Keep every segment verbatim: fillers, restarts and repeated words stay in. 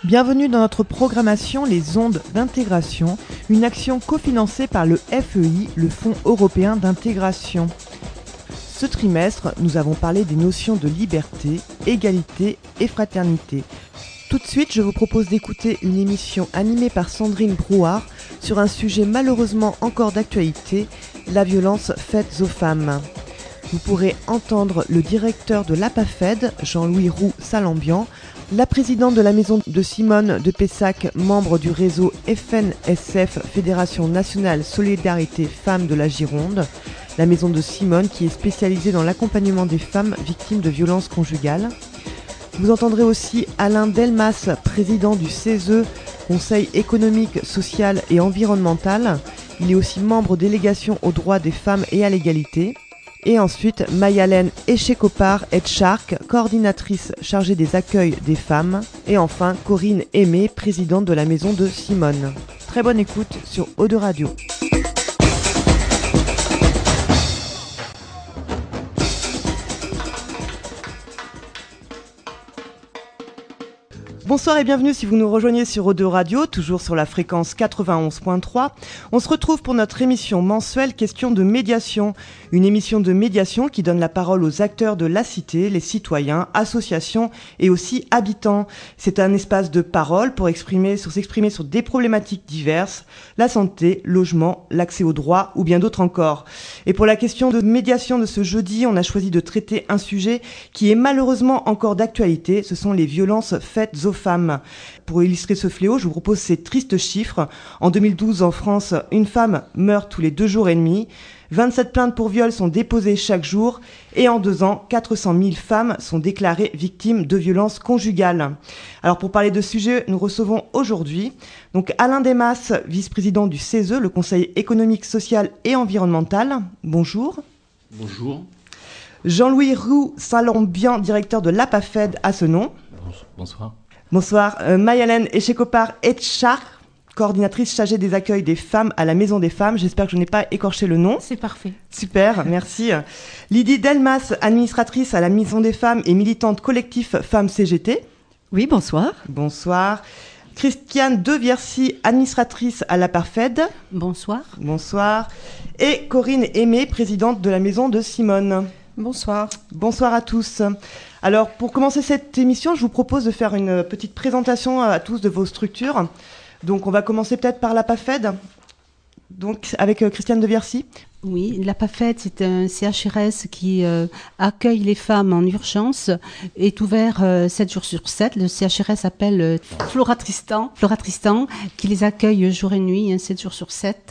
Bienvenue dans notre programmation Les Ondes d'intégration, une action cofinancée par le F E I, le Fonds européen d'intégration. Ce trimestre, nous avons parlé des notions de liberté, égalité et fraternité. Tout de suite, je vous propose d'écouter une émission animée par Sandrine Brouard sur un sujet malheureusement encore d'actualité, la violence faite aux femmes. Vous pourrez entendre le directeur de l'A P A F E D, Jean-Louis Roux Salambian, la présidente de la maison de Simone de Pessac, membre du réseau F N S F, Fédération Nationale Solidarité Femmes de la Gironde, la maison de Simone qui est spécialisée dans l'accompagnement des femmes victimes de violences conjugales. Vous entendrez aussi Alain Delmas, président du C E S E, Conseil économique, social et environnemental. Il est aussi membre délégation aux droits des femmes et à l'égalité. Et ensuite, Mayalène Echekopar-Etchark, coordinatrice chargée des accueils des femmes. Et enfin, Corinne Aimé, présidente de la maison de Simone. Très bonne écoute sur Eau de Radio. Bonsoir et bienvenue si vous nous rejoignez sur O deux Radio, toujours sur la fréquence quatre-vingt-onze point trois. On se retrouve pour notre émission mensuelle Question de médiation. Une émission de médiation qui donne la parole aux acteurs de la cité, les citoyens, associations et aussi habitants. C'est un espace de parole pour exprimer, sur s'exprimer sur des problématiques diverses, la santé, logement, l'accès aux droits ou bien d'autres encore. Et pour la question de médiation de ce jeudi, on a choisi de traiter un sujet qui est malheureusement encore d'actualité, ce sont les violences faites aux femmes. Pour illustrer ce fléau, je vous propose ces tristes chiffres. En deux mille douze, en France, une femme meurt tous les deux jours et demi. vingt-sept plaintes pour viol sont déposées chaque jour. Et en deux ans, quatre cent mille femmes sont déclarées victimes de violences conjugales. Alors pour parler de ce sujet, nous recevons aujourd'hui donc Alain Delmas, vice-président du C E S E, le Conseil économique, social et environnemental. Bonjour. Bonjour. Jean-Louis Roux Salambian, directeur de l'A P A F E D à ce nom. Bonsoir. Bonsoir. Euh, Mayalène Echekopar-Etchark, coordinatrice chargée des accueils des femmes à la Maison des Femmes. J'espère que je n'ai pas écorché le nom. C'est parfait. Super, merci. Lydie Delmas, administratrice à la Maison des Femmes et militante collectif Femmes C G T. Oui, bonsoir. Bonsoir. Christiane Deviercy, administratrice à l'A P A F E D. Bonsoir. Bonsoir. Et Corinne Aimé, présidente de la Maison de Simone. Bonsoir. Bonsoir à tous. Alors, pour commencer cette émission, je vous propose de faire une petite présentation à tous de vos structures. Donc, on va commencer peut-être par l'A P A F E D, donc avec euh, Christiane Deviercy. Oui, l'A P A F E D, c'est un C H R S qui euh, accueille les femmes en urgence, est ouvert euh, sept jours sur sept. Le C H R S s'appelle euh, Flora Tristan, Flora Tristan, qui les accueille jour et nuit, hein, sept jours sur sept.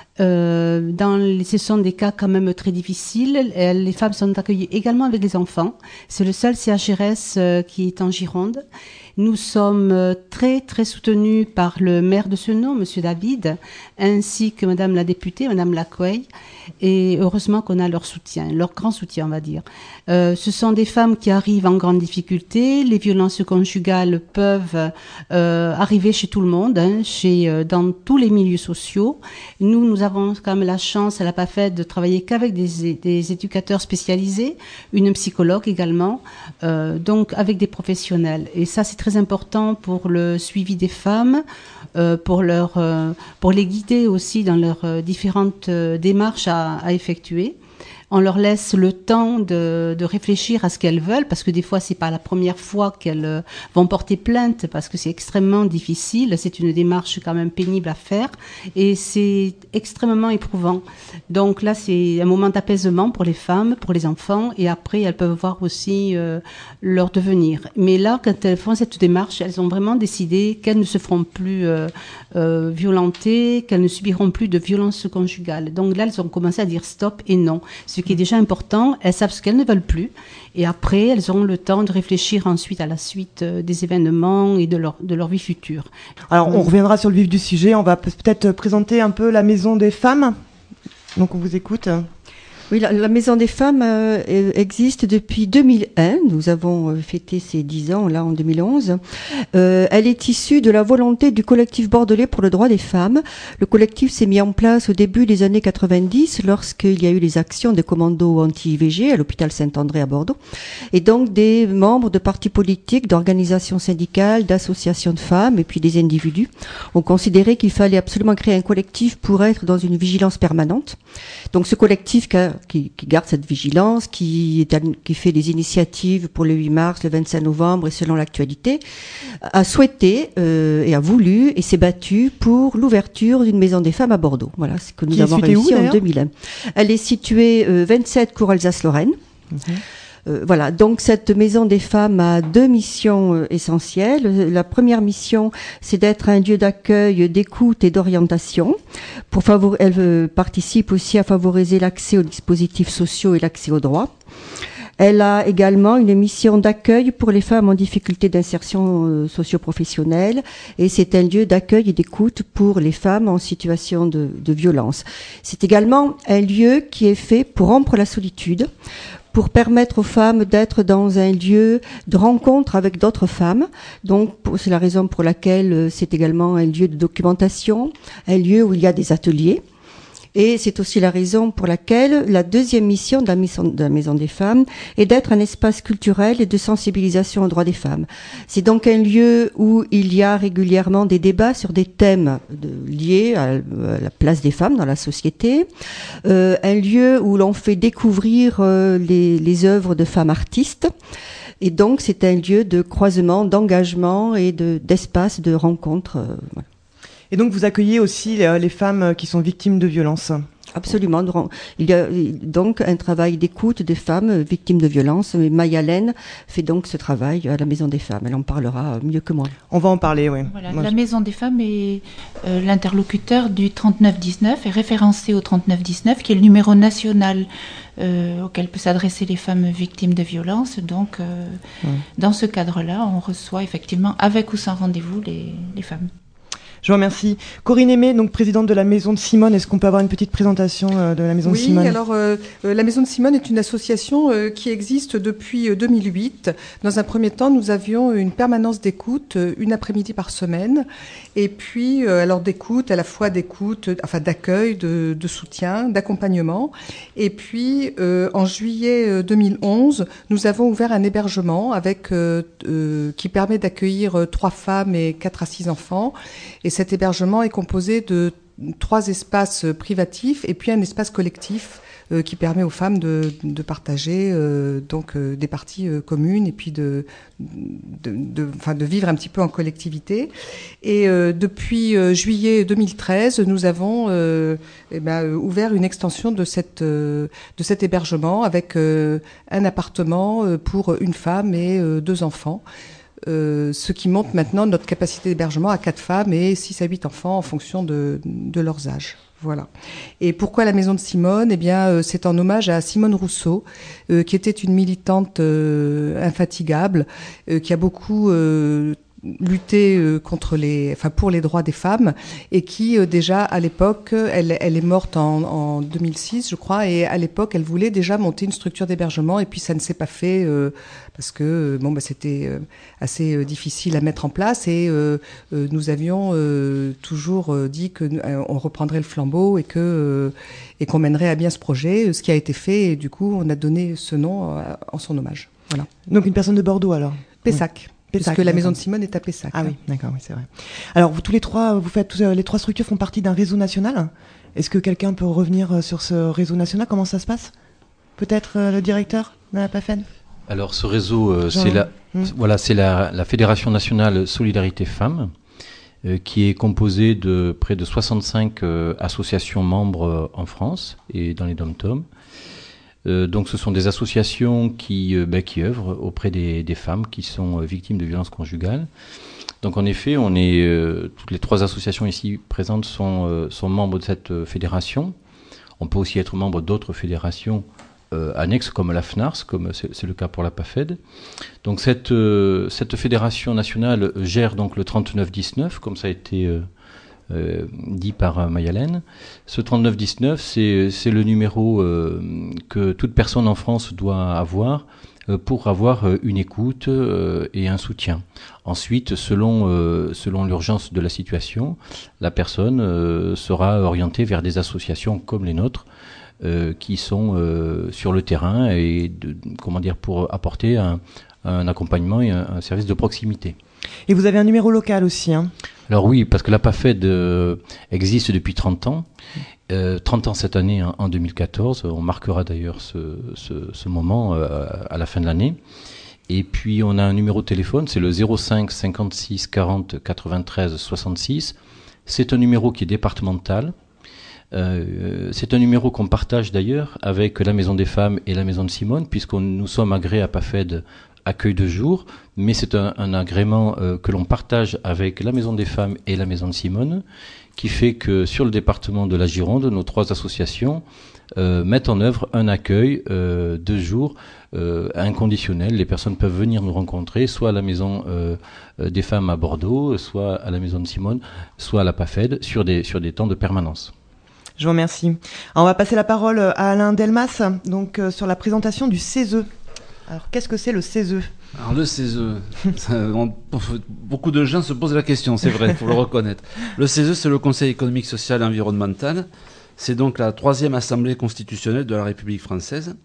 Euh, dans les, ce sont des cas quand même très difficiles. Les femmes sont accueillies également avec les enfants. C'est le seul C H R S euh, qui est en Gironde. Nous sommes euh, très très soutenus par le maire de Senon, Monsieur David, ainsi que Madame la députée, Madame Lacouey. Et heureusement qu'on a leur soutien, leur grand soutien, on va dire. Euh, ce sont des femmes qui arrivent en grande difficulté. Les violences conjugales peuvent euh, arriver chez tout le monde, hein, chez, euh, dans tous les milieux sociaux. Nous, nous avons quand même la chance à l'A P A F E D de travailler qu'avec des, des éducateurs spécialisés, une psychologue également, euh, donc avec des professionnels. Et ça, c'est très important pour le suivi des femmes, euh, pour, leur, euh, pour les guider aussi dans leurs euh, différentes euh, démarches à, à effectuer. On leur laisse le temps de, de réfléchir à ce qu'elles veulent, parce que des fois, c'est pas la première fois qu'elles vont porter plainte, parce que c'est extrêmement difficile. C'est une démarche quand même pénible à faire, et c'est extrêmement éprouvant. Donc là, c'est un moment d'apaisement pour les femmes, pour les enfants, et après, elles peuvent voir aussi euh, leur devenir. Mais là, quand elles font cette démarche, elles ont vraiment décidé qu'elles ne se feront plus euh, euh, violenter, qu'elles ne subiront plus de violences conjugales. Donc là, elles ont commencé à dire stop et non. Ce qui est déjà important, elles savent ce qu'elles ne veulent plus. Et après, elles auront le temps de réfléchir ensuite à la suite des événements et de leur, de leur vie future. Alors, on reviendra sur le vif du sujet. On va peut-être présenter un peu la Maison des Femmes. Donc, on vous écoute. Oui, la, la Maison des Femmes euh, existe depuis deux mille un. Nous avons euh, fêté ces dix ans là en deux mille onze. Euh, elle est issue de la volonté du collectif bordelais pour le droit des femmes. Le collectif s'est mis en place au début des années quatre-vingt-dix lorsqu'il y a eu les actions des commandos anti-I V G à l'hôpital Saint-André à Bordeaux. Et donc des membres de partis politiques, d'organisations syndicales, d'associations de femmes et puis des individus ont considéré qu'il fallait absolument créer un collectif pour être dans une vigilance permanente. Donc ce collectif qui, a, qui, qui garde cette vigilance, qui, est, qui fait des initiatives pour le huit mars, le vingt-cinq novembre et selon l'actualité, a souhaité euh, et a voulu et s'est battu pour l'ouverture d'une maison des femmes à Bordeaux. Voilà ce que nous qui avons réussi où, en deux mille un. Elle est située euh, vingt-sept cours Alsace-Lorraine. Mmh. Euh, voilà, donc cette maison des femmes a deux missions euh, essentielles. La première mission, c'est d'être un lieu d'accueil, d'écoute et d'orientation. Pour favor- elle euh, participe aussi à favoriser l'accès aux dispositifs sociaux et l'accès aux droits. Elle a également une mission d'accueil pour les femmes en difficulté d'insertion euh, socio-professionnelle et c'est un lieu d'accueil et d'écoute pour les femmes en situation de, de violence. C'est également un lieu qui est fait pour rompre la solitude, pour permettre aux femmes d'être dans un lieu de rencontre avec d'autres femmes. Donc, c'est la raison pour laquelle c'est également un lieu de documentation, un lieu où il y a des ateliers. Et c'est aussi la raison pour laquelle la deuxième mission de la maison, de la maison des femmes est d'être un espace culturel et de sensibilisation aux droits des femmes. C'est donc un lieu où il y a régulièrement des débats sur des thèmes de, liés à, à la place des femmes dans la société, euh, un lieu où l'on fait découvrir euh, les, les œuvres de femmes artistes. Et donc c'est un lieu de croisement, d'engagement et de, d'espace de rencontre. Euh, voilà. Et donc vous accueillez aussi les, les femmes qui sont victimes de violences. Absolument. Il y a donc un travail d'écoute des femmes victimes de violences. Mayalène fait donc ce travail à la Maison des Femmes. Elle en parlera mieux que moi. On va en parler, oui. Voilà, la Maison des Femmes est euh, l'interlocuteur du trente-neuf dix-neuf, est référencé au trente-neuf dix-neuf, qui est le numéro national euh, auquel peuvent s'adresser les femmes victimes de violences. Donc, euh, ouais. Dans ce cadre-là, on reçoit effectivement, avec ou sans rendez-vous, les, les femmes. Je vous remercie. Corinne Aimé, donc présidente de la Maison de Simone, est-ce qu'on peut avoir une petite présentation euh, de la Maison oui, de Simone ? Oui, alors euh, la Maison de Simone est une association euh, qui existe depuis euh, deux mille huit. Dans un premier temps, nous avions une permanence d'écoute, euh, une après-midi par semaine, et puis euh, alors d'écoute, à la fois d'écoute, enfin d'accueil, de, de soutien, d'accompagnement. Et puis euh, en juillet deux mille onze, nous avons ouvert un hébergement avec euh, euh, qui permet d'accueillir euh, trois femmes et quatre à six enfants. Et cet hébergement est composé de trois espaces privatifs et puis un espace collectif euh, qui permet aux femmes de, de partager euh, donc euh, des parties euh, communes et puis de, de, de, enfin, de vivre un petit peu en collectivité. Et euh, depuis euh, juillet deux mille treize, nous avons euh, eh ben, ouvert une extension de, cette, euh, de cet hébergement avec euh, un appartement euh, pour une femme et euh, deux enfants. Euh, ce qui monte maintenant notre capacité d'hébergement à quatre femmes et six à huit enfants en fonction de, de leurs âges. Voilà. Et pourquoi la Maison de Simone ? Eh bien, euh, c'est en hommage à Simone Rousseau, euh, qui était une militante euh, infatigable, euh, qui a beaucoup euh, lutter euh, contre les, enfin pour les droits des femmes et qui euh, déjà à l'époque, elle, elle est morte en, en deux mille six, je crois, et à l'époque, elle voulait déjà monter une structure d'hébergement et puis ça ne s'est pas fait euh, parce que bon bah c'était euh, assez euh, difficile à mettre en place et euh, euh, nous avions euh, toujours euh, dit que euh, on reprendrait le flambeau et que euh, et qu'on mènerait à bien ce projet, ce qui a été fait et du coup on a donné ce nom euh, en son hommage. Voilà. Donc une personne de Bordeaux alors. Pessac. Oui. Parce que la Maison de Simone est à Pessac. Ah oui, d'accord, oui, c'est vrai. Alors, vous tous les trois, vous faites tous, euh, les trois structures font partie d'un réseau national. Est-ce que quelqu'un peut revenir sur ce réseau national ? Comment ça se passe ? Peut-être euh, le directeur de la P A F E D ? Alors, ce réseau, euh, c'est, la, hum. voilà, c'est la, la Fédération nationale Solidarité Femmes, euh, qui est composée de près de soixante-cinq euh, associations membres euh, en France et dans les dom-toms. Euh, donc ce sont des associations qui, euh, ben, qui œuvrent auprès des, des femmes qui sont euh, victimes de violences conjugales. Donc en effet, on est, euh, toutes les trois associations ici présentes sont, euh, sont membres de cette euh, fédération. On peut aussi être membre d'autres fédérations euh, annexes comme la F N A R S, comme c'est, c'est le cas pour la P A F E D. Donc cette, euh, cette fédération nationale gère donc le trente-neuf dix-neuf, comme ça a été euh, euh, dit par euh, Mayalène. Ce trente-neuf dix-neuf, c'est, c'est le numéro euh, que toute personne en France doit avoir euh, pour avoir euh, une écoute euh, et un soutien. Ensuite, selon, euh, selon l'urgence de la situation, la personne euh, sera orientée vers des associations comme les nôtres, euh, qui sont euh, sur le terrain et de, comment dire, pour apporter un, un accompagnement et un, un service de proximité. Et vous avez un numéro local aussi, hein? Alors oui, parce que la PAFED euh, existe depuis trente ans. Euh, trente ans cette année, hein, en deux mille quatorze. On marquera d'ailleurs ce, ce, ce moment euh, à la fin de l'année. Et puis on a un numéro de téléphone, c'est le zéro cinq cinquante-six quarante quatre-vingt-treize soixante-six. C'est un numéro qui est départemental. Euh, c'est un numéro qu'on partage d'ailleurs avec la Maison des Femmes et la Maison de Simone, puisque nous sommes agréés à PAFED accueil de jour, mais c'est un, un agrément euh, que l'on partage avec la Maison des Femmes et la Maison de Simone, qui fait que sur le département de la Gironde, nos trois associations euh, mettent en œuvre un accueil euh, de jour euh, inconditionnel. Les personnes peuvent venir nous rencontrer, soit à la Maison euh, des Femmes à Bordeaux, soit à la Maison de Simone, soit à la PAFED, sur des, sur des temps de permanence. Je vous remercie. Alors, on va passer la parole à Alain Delmas, donc euh, sur la présentation du C E S E. Alors, qu'est-ce que c'est le C E S E ? Alors, le C E S E, ça, on, beaucoup de gens se posent la question, c'est vrai, il faut le reconnaître. Le C E S E, c'est le Conseil économique, social et environnemental. C'est donc la troisième assemblée constitutionnelle de la République française.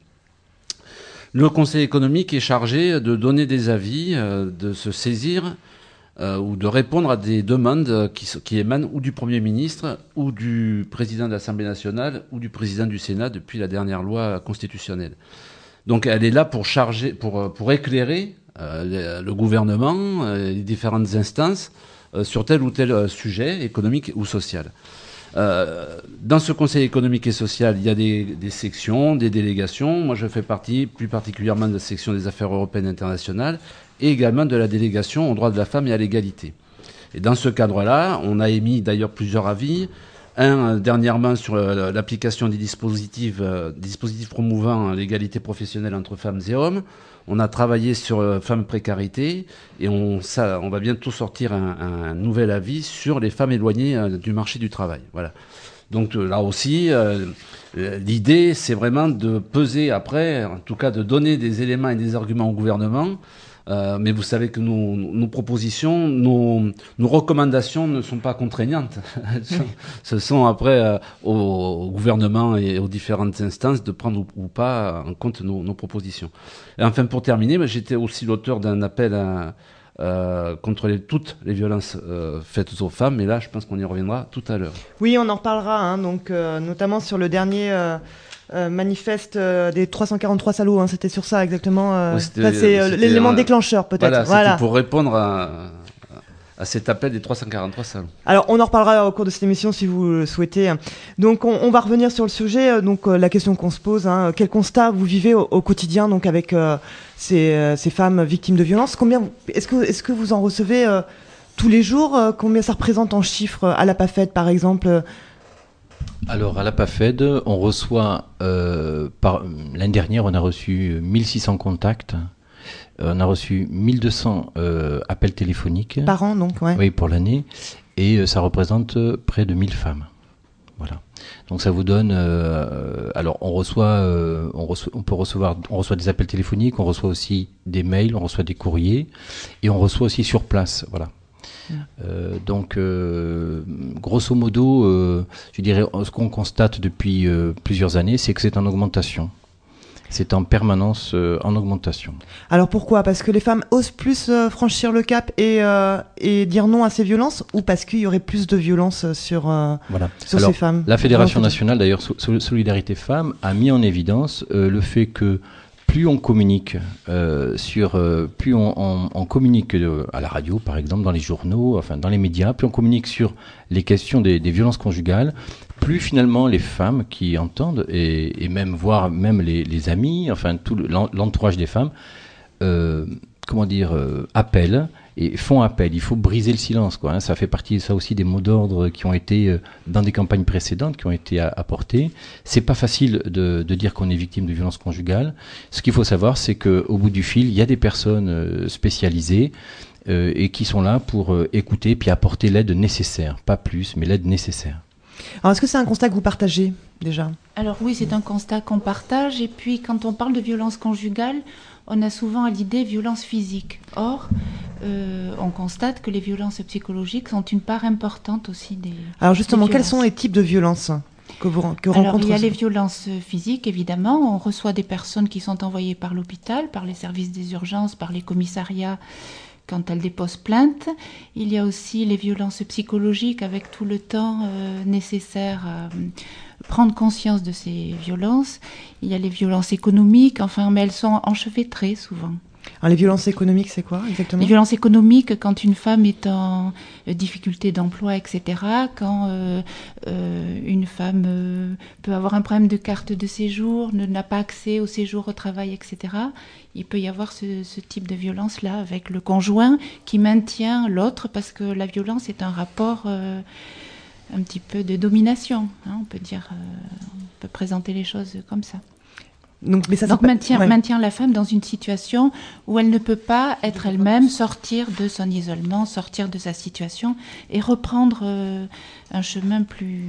Le Conseil économique est chargé de donner des avis, euh, de se saisir euh, ou de répondre à des demandes qui, qui émanent ou du Premier ministre, ou du président de l'Assemblée nationale, ou du président du Sénat depuis la dernière loi constitutionnelle. Donc elle est là pour charger, pour, pour éclairer euh, le, le gouvernement, euh, les différentes instances euh, sur tel ou tel euh, sujet économique ou social. Euh, dans ce Conseil économique et social, il y a des, des sections, des délégations. Moi, je fais partie plus particulièrement de la section des affaires européennes et internationales et également de la délégation aux droits de la femme et à l'égalité. Et dans ce cadre-là, on a émis d'ailleurs plusieurs avis. Un, dernièrement, sur l'application des dispositifs, euh, dispositifs promouvant l'égalité professionnelle entre femmes et hommes. On a travaillé sur euh, femmes précarité et on, ça, on va bientôt sortir un, un nouvel avis sur les femmes éloignées euh, du marché du travail. Voilà. Donc euh, là aussi, euh, l'idée, c'est vraiment de peser après, en tout cas de donner des éléments et des arguments au gouvernement. Euh, mais vous savez que nos, nos propositions, nos, nos recommandations ne sont pas contraignantes. Ce sont après euh, au, au gouvernement et aux différentes instances de prendre ou, ou pas en compte nos, nos propositions. Et enfin, pour terminer, j'étais aussi l'auteur d'un appel à, euh, contre les, toutes les violences euh, faites aux femmes. Mais là, je pense qu'on y reviendra tout à l'heure. Oui, on en reparlera, hein, donc, euh, notamment sur le dernier... Euh Euh, manifeste euh, des trois cent quarante-trois salauds, hein, c'était sur ça exactement. Euh, oui, ça, c'est euh, l'élément un... déclencheur peut-être. Voilà, voilà. C'était pour répondre à, à cet appel des trois cent quarante-trois salauds. Alors on en reparlera au cours de cette émission si vous le souhaitez. Donc on, on va revenir sur le sujet. Donc euh, la question qu'on se pose, hein, quel constat vous vivez au, au quotidien donc avec euh, ces, euh, ces femmes victimes de violences? Combien est-ce que est-ce que vous en recevez euh, tous les jours? euh, Combien ça représente en chiffres à la PAFED par exemple? Alors, à la PAFED, on reçoit, euh, par, l'année dernière, on a reçu mille six cents contacts, on a reçu mille deux cents euh, appels téléphoniques. Par an, donc, ouais. Oui, pour l'année, et euh, ça représente près de mille femmes. Voilà. Donc, ça vous donne, euh, alors, on reçoit, euh, on reçoit, on peut recevoir, on reçoit des appels téléphoniques, on reçoit aussi des mails, on reçoit des courriers, et on reçoit aussi sur place, voilà. Euh, donc, euh, grosso modo, euh, je dirais, ce qu'on constate depuis euh, plusieurs années, c'est que c'est en augmentation. C'est en permanence euh, en augmentation. Alors pourquoi? Parce que les femmes osent plus euh, franchir le cap et, euh, et dire non à ces violences, ou parce qu'il y aurait plus de violences sur, euh, voilà. sur Alors, ces femmes? La Fédération nationale, d'ailleurs, Solidarité Femmes, a mis en évidence euh, le fait que plus on communique euh, sur, euh, plus on, on, on communique euh, à la radio, par exemple, dans les journaux, enfin dans les médias, plus on communique sur les questions des, des violences conjugales, plus finalement les femmes qui entendent et, et même voire même les, les amis, enfin tout l'entourage des femmes, euh, comment dire, euh, appellent et font appel. Il faut briser le silence, quoi. Hein. Ça fait partie, ça aussi, des mots d'ordre qui ont été euh, dans des campagnes précédentes, qui ont été a, apportés. C'est pas facile de, de dire qu'on est victime de violences conjugales. Ce qu'il faut savoir, c'est que au bout du fil, il y a des personnes euh, spécialisées euh, et qui sont là pour euh, écouter puis apporter l'aide nécessaire, pas plus, mais l'aide nécessaire. Alors, est-ce que c'est un constat que vous partagez déjà ? Alors oui, c'est un constat qu'on partage. Et puis, quand on parle de violence conjugale, on a souvent à l'idée violence physique. Or, euh, on constate que les violences psychologiques sont une part importante aussi des Alors justement, des quels sont les types de violences que vous que Alors, rencontrez ? il y a les violences physiques, évidemment. On reçoit des personnes qui sont envoyées par l'hôpital, par les services des urgences, par les commissariats, quand elles déposent plainte. Il y a aussi les violences psychologiques avec tout le temps euh, nécessaire à euh, prendre conscience de ces violences. Il y a les violences économiques, enfin, mais elles sont enchevêtrées souvent. Alors, les violences économiques, c'est quoi exactement ? Les violences économiques, quand une femme est en euh, difficulté d'emploi, et cetera, quand euh, euh, une femme euh, peut avoir un problème de carte de séjour, ne, n'a pas accès au séjour au travail, et cetera, il peut y avoir ce, ce type de violence-là avec le conjoint qui maintient l'autre, parce que la violence est un rapport euh, un petit peu de domination, hein, on peut dire, euh, on peut présenter les choses comme ça. Donc, mais ça, Donc pas... maintient, ouais. maintient la femme dans une situation où elle ne peut pas être elle-même, sortir de son isolement, sortir de sa situation et reprendre euh, un chemin plus,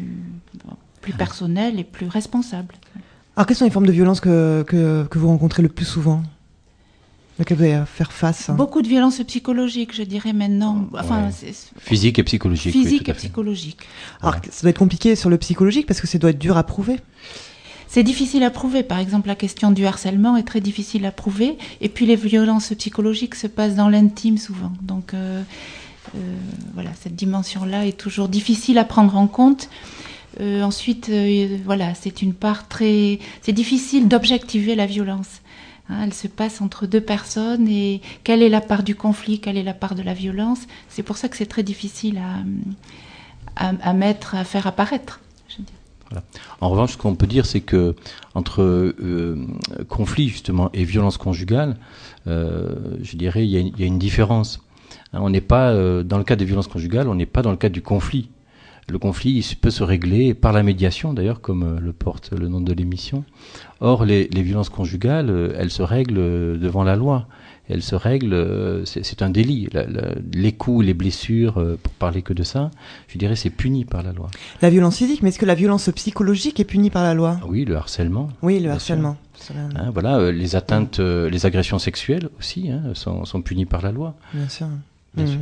plus personnel et plus responsable. Alors, quelles sont les formes de violence que, que, que vous rencontrez le plus souvent ? Auxquelles vous allez faire face ? Beaucoup de violences psychologiques, je dirais maintenant. Enfin, ouais. c'est... Physique et psychologique. Physique oui, tout à et fait. psychologique. Alors, Ouais. ça doit être compliqué sur le psychologique parce que ça doit être dur à prouver. C'est difficile à prouver. Par exemple, la question du harcèlement est très difficile à prouver. Et puis, les violences psychologiques se passent dans l'intime souvent. Donc, euh, euh, voilà, cette dimension-là est toujours difficile à prendre en compte. Euh, ensuite, euh, voilà, c'est une part très... C'est difficile d'objectiver la violence. Hein, elle se passe entre deux personnes et quelle est la part du conflit, quelle est la part de la violence. C'est pour ça que c'est très difficile à, à, à mettre, à faire apparaître. Voilà. En revanche, ce qu'on peut dire, c'est que entre euh, conflit justement et violence conjugale, euh, je dirais, il y, y a une différence. Hein, on n'est pas euh, dans le cas des violences conjugales, on n'est pas dans le cas du conflit. Le conflit, il peut se régler par la médiation, d'ailleurs, comme euh, le porte le nom de l'émission. Or, les, les violences conjugales, euh, elles se règlent euh, devant la loi. Elles se règlent, euh, c'est, c'est un délit. La, la, les coups, les blessures, euh, pour parler que de ça, je dirais, c'est puni par la loi. La violence physique, mais est-ce que la violence psychologique est punie par la loi ? Oui, le harcèlement. Oui, le harcèlement. Hein, voilà, euh, les atteintes, euh, les agressions sexuelles aussi hein, sont, sont punies par la loi. Bien sûr. Bien mmh. sûr.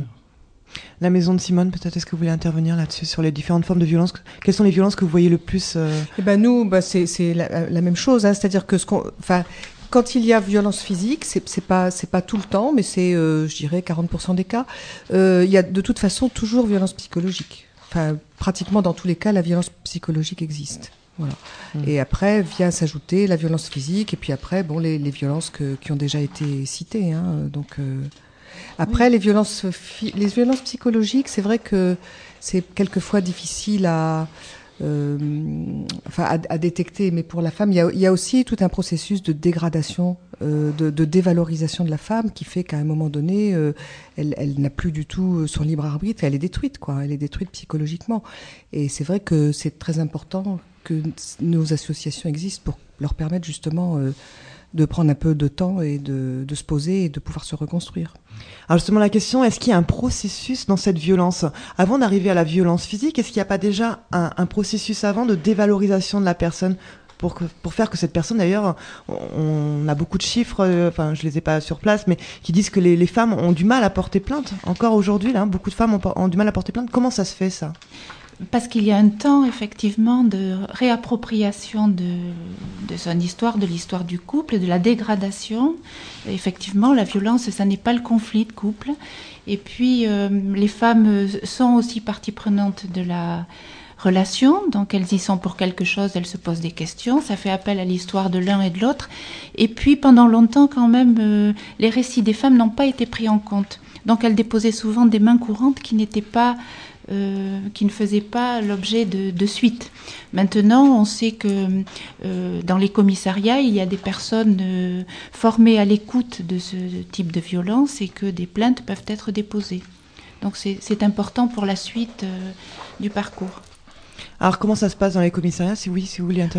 La maison de Simone, peut-être, est-ce que vous voulez intervenir là-dessus, sur les différentes formes de violence ? Quelles sont les violences que vous voyez le plus euh... Eh ben nous, bah, c'est, c'est la, la même chose, hein, c'est-à-dire que ce qu'on, enfin, quand il y a violence physique, c'est, c'est pas, c'est pas tout le temps, mais c'est, euh, je dirais, quarante pour cent des cas. Euh, il y a de toute façon toujours violence psychologique. Enfin, pratiquement dans tous les cas, la violence psychologique existe. Voilà. Mmh. Et après vient s'ajouter la violence physique, et puis après, bon, les, les violences que, qui ont déjà été citées. Hein, donc. Euh... Après, oui. les violences, les violences psychologiques, c'est vrai que c'est quelquefois difficile à, euh, enfin, à, à détecter. Mais pour la femme, il y a, il y a aussi tout un processus de dégradation, euh, de, de dévalorisation de la femme, qui fait qu'à un moment donné, euh, elle, elle n'a plus du tout son libre arbitre. Elle est détruite, quoi. Elle est détruite psychologiquement. Et c'est vrai que c'est très important que nos associations existent pour leur permettre justement euh, de prendre un peu de temps et de, de se poser et de pouvoir se reconstruire. Alors justement la question, est-ce qu'il y a un processus dans cette violence ? Avant d'arriver à la violence physique, est-ce qu'il n'y a pas déjà un, un processus avant de dévalorisation de la personne pour, que, pour faire que cette personne, d'ailleurs, on, on a beaucoup de chiffres, euh, enfin je les ai pas sur place, mais qui disent que les, les femmes ont du mal à porter plainte. Encore aujourd'hui, là, beaucoup de femmes ont, ont du mal à porter plainte. Comment ça se fait, ça ? Parce qu'il y a un temps, effectivement, de réappropriation de, de son histoire, de l'histoire du couple, de la dégradation. Effectivement, la violence, ça n'est pas le conflit de couple. Et puis, euh, les femmes sont aussi partie prenante de la relation, donc elles y sont pour quelque chose, elles se posent des questions, ça fait appel à l'histoire de l'un et de l'autre. Et puis, pendant longtemps, quand même, euh, les récits des femmes n'ont pas été pris en compte. Donc, elles déposaient souvent des mains courantes qui n'étaient pas... Euh, qui ne faisait pas l'objet de, de suite. Maintenant, on sait que euh, dans les commissariats, il y a des personnes euh, formées à l'écoute de ce type de violence et que des plaintes peuvent être déposées. Donc c'est, c'est important pour la suite euh, du parcours. Alors comment ça se passe dans les commissariats, si oui, si vous voulez intervenir ?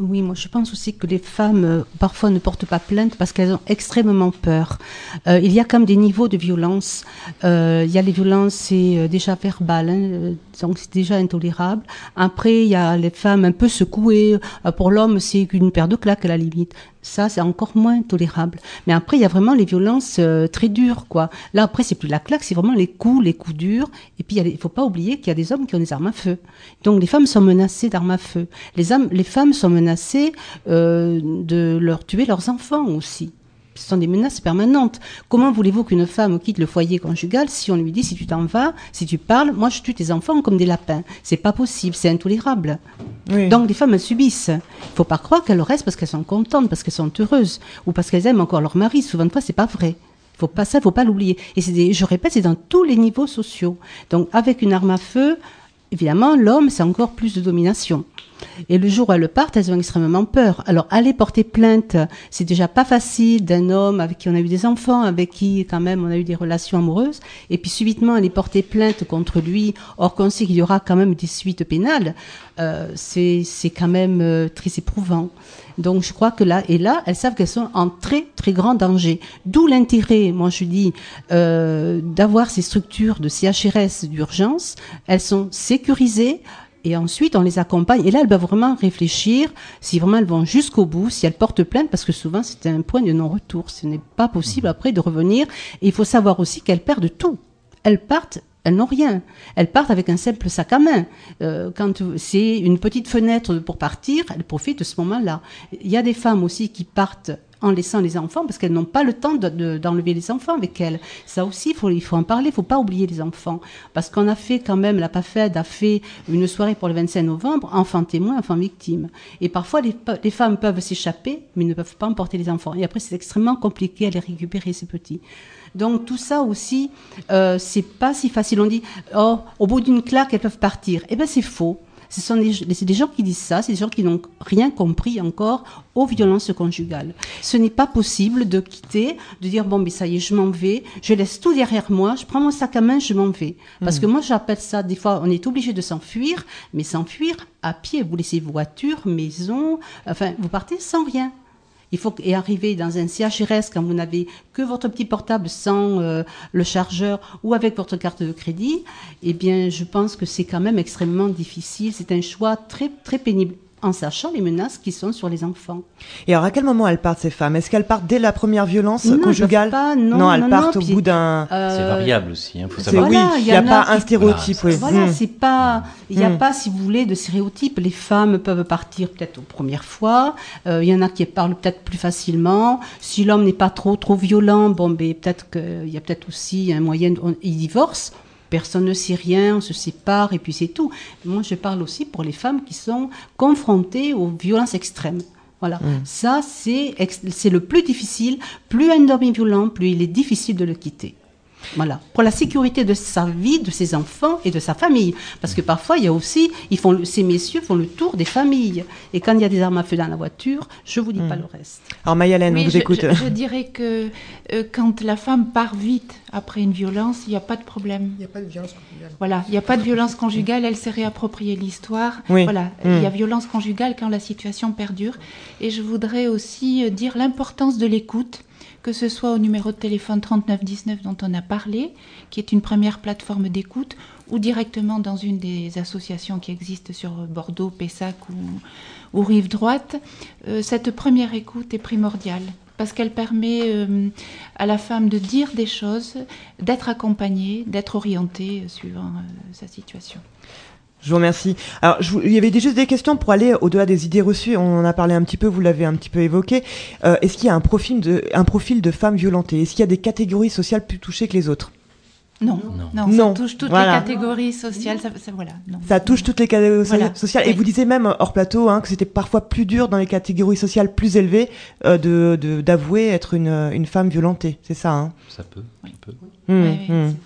Oui, moi je pense aussi que les femmes euh, parfois ne portent pas plainte parce qu'elles ont extrêmement peur. Euh, il y a quand même des niveaux de violence. Euh, il y a les violences, c'est euh, déjà verbal, hein, donc c'est déjà intolérable. Après, il y a les femmes un peu secouées. Euh, pour l'homme, c'est une paire de claques à la limite. Ça, c'est encore moins tolérable. Mais après, il y a vraiment les violences euh, très dures, quoi. Là, après, c'est plus la claque, c'est vraiment les coups, les coups durs. Et puis, il ne faut pas oublier qu'il y a des hommes qui ont des armes à feu. Donc, les femmes sont menacées d'armes à feu. Les, hommes, les femmes sont menacées euh, de leur tuer leurs enfants aussi. Ce sont des menaces permanentes. Comment voulez-vous qu'une femme quitte le foyer conjugal si on lui dit, si tu t'en vas, si tu parles, moi je tue tes enfants comme des lapins. C'est pas possible, c'est intolérable. Oui. Donc les femmes elles subissent. Il ne faut pas croire qu'elles restent parce qu'elles sont contentes, parce qu'elles sont heureuses, ou parce qu'elles aiment encore leur mari. Souvent de fois, c'est pas vrai. Faut pas ça, il faut pas l'oublier. Et c'est des, je répète, c'est dans tous les niveaux sociaux. Donc avec une arme à feu, évidemment, l'homme, c'est encore plus de domination. Et le jour où elles partent, elles ont extrêmement peur. Alors, aller porter plainte, c'est déjà pas facile d'un homme avec qui on a eu des enfants, avec qui, quand même, on a eu des relations amoureuses. Et puis, subitement, aller porter plainte contre lui, or qu'on sait qu'il y aura quand même des suites pénales, euh, c'est, c'est quand même euh, très éprouvant. Donc, je crois que là, et là, elles savent qu'elles sont en très, très grand danger. D'où l'intérêt, moi, je dis, euh, d'avoir ces structures de C H R S d'urgence. Elles sont sécurisées. Et ensuite, on les accompagne. Et là, elles doivent vraiment réfléchir si vraiment elles vont jusqu'au bout, si elles portent plainte, parce que souvent, c'est un point de non-retour. Ce n'est pas possible après de revenir. Et il faut savoir aussi qu'elles perdent tout. Elles partent, elles n'ont rien. Elles partent avec un simple sac à main. Euh, quand c'est une petite fenêtre pour partir, elles profitent de ce moment-là. Il y a des femmes aussi qui partent en laissant les enfants, parce qu'elles n'ont pas le temps de, de, d'enlever les enfants avec elles. Ça aussi, il faut, il faut en parler, il ne faut pas oublier les enfants. Parce qu'on a fait quand même, la PAFED a fait une soirée pour le vingt-cinq novembre, enfants témoins, enfants victimes. Et parfois, les, les femmes peuvent s'échapper, mais ne peuvent pas emporter les enfants. Et après, c'est extrêmement compliqué à les récupérer, ces petits. Donc tout ça aussi, euh, c'est pas si facile. On dit, oh, au bout d'une claque, elles peuvent partir. Eh bien, c'est faux. Ce sont des, c'est des gens qui disent ça, c'est des gens qui n'ont rien compris encore aux violences conjugales. Ce n'est pas possible de quitter, de dire bon, mais ça y est, je m'en vais, je laisse tout derrière moi, je prends mon sac à main, je m'en vais. Parce mmh. que moi, j'appelle ça, des fois, on est obligé de s'enfuir, mais s'enfuir à pied. Vous laissez voiture, maison, enfin, vous partez sans rien. Il faut et arriver dans un C H R S quand vous n'avez que votre petit portable sans euh, le chargeur ou avec votre carte de crédit, eh bien, je pense que c'est quand même extrêmement difficile. C'est un choix très, très pénible, en sachant les menaces qui sont sur les enfants. Et alors, à quel moment elles partent, ces femmes ? Est-ce qu'elles partent dès la première violence non, conjugale ? pas, non, non, elles non, partent non, au puis, bout d'un... Euh, c'est variable aussi, il hein, faut c'est, savoir. Oui, voilà, il n'y a, a pas un stéréotype. Qui... Oui. Voilà, mmh. c'est pas... Il n'y a mmh. pas, si vous voulez, de stéréotypes. Les femmes peuvent partir peut-être aux premières fois. Euh, il y en a qui parlent peut-être plus facilement. Si l'homme n'est pas trop, trop violent, bon, ben, peut-être qu'il y a peut-être aussi un moyen... De... Il divorce. Personne ne sait rien, on se sépare et puis c'est tout. Moi, je parle aussi pour les femmes qui sont confrontées aux violences extrêmes. Voilà, mmh. ça c'est, ex- c'est le plus difficile. Plus un homme est violent, plus il est difficile de le quitter. Voilà, pour la sécurité de sa vie, de ses enfants et de sa famille. Parce que parfois, il y a aussi, ils font, ces messieurs font le tour des familles. Et quand il y a des armes à feu dans la voiture, je ne vous dis mmh. pas le reste. Alors Maï-Hélène, oui, on vous je, écoute. Je, je dirais que euh, quand la femme part vite après une violence, il n'y a pas de problème. Il n'y a pas de violence conjugale. Voilà, il n'y a pas de violence conjugale, elle s'est réappropriée l'histoire. Oui. Voilà, mmh. il y a violence conjugale quand la situation perdure. Et je voudrais aussi dire l'importance de l'écoute, que ce soit au numéro de téléphone trente-neuf dix-neuf dont on a parlé, qui est une première plateforme d'écoute, ou directement dans une des associations qui existent sur Bordeaux, Pessac ou, ou Rive Droite. Euh, cette première écoute est primordiale, parce qu'elle permet euh, à la femme de dire des choses, d'être accompagnée, d'être orientée suivant euh, sa situation. Je vous remercie. Alors, je, il y avait des, juste des questions pour aller au-delà des idées reçues. On en a parlé un petit peu, vous l'avez un petit peu évoqué. Euh, est-ce qu'il y a un profil de, un profil de femmes violentées ? Est-ce qu'il y a des catégories sociales plus touchées que les autres ? Non, non, non, non. Ça touche toutes voilà. les catégories sociales. Ça, ça, voilà, non. ça touche toutes les catégories voilà. sociales. Oui. Et vous disiez même hors plateau hein, que c'était parfois plus dur dans les catégories sociales plus élevées euh, de, de, d'avouer être une, une femme violentée. C'est ça hein ? Ça peut, oui. ça peut. Mmh, oui, oui, mmh.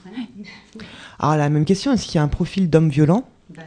Alors, la même question, est-ce qu'il y a un profil d'homme violent ?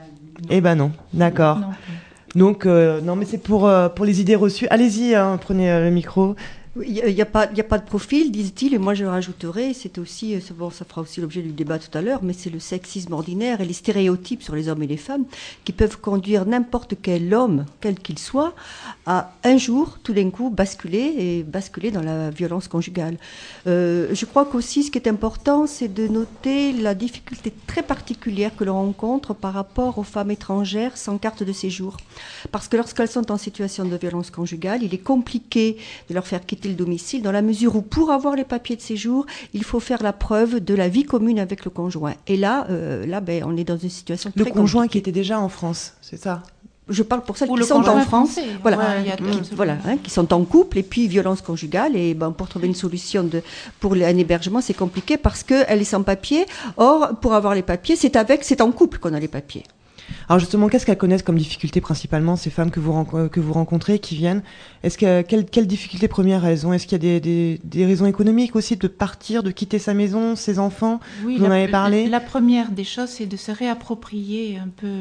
Eh ben non, d'accord. Non, Donc, euh, non, mais c'est pour, euh, pour les idées reçues. Allez-y, hein, prenez euh, le micro. Il n'y a, a, pas, a pas de profil, disent-ils, et moi je rajouterais, c'est aussi, bon, ça fera aussi l'objet du débat tout à l'heure, mais c'est le sexisme ordinaire et les stéréotypes sur les hommes et les femmes qui peuvent conduire n'importe quel homme, quel qu'il soit, à un jour, tout d'un coup, basculer et basculer dans la violence conjugale. Euh, je crois qu'aussi, ce qui est important, c'est de noter la difficulté très particulière que l'on rencontre par rapport aux femmes étrangères sans carte de séjour. Parce que lorsqu'elles sont en situation de violence conjugale, il est compliqué de leur faire quitter le domicile, dans la mesure où pour avoir les papiers de séjour, il faut faire la preuve de la vie commune avec le conjoint. Et là, euh, là ben, on est dans une situation le très conjoint compliquée. qui était déjà en France, c'est ça? Je parle pour celles Ou qui le sont en France, français, voilà, ouais, y a mmh, qui, voilà hein, qui sont en couple et puis violence conjugale. Et ben, pour trouver une solution de, pour un hébergement, c'est compliqué parce qu'elle est sans papier. Or, pour avoir les papiers, c'est avec, c'est en couple qu'on a les papiers. Alors justement, qu'est-ce qu'elles connaissent comme difficulté principalement, ces femmes que vous, ren- que vous rencontrez, qui viennent? Est-ce que, quelles quelle difficultés premières elles ont? Est-ce qu'il y a des, des, des raisons économiques aussi de partir, de quitter sa maison, ses enfants? Oui, vous en la, avez parlé. La première des choses, c'est de se réapproprier un peu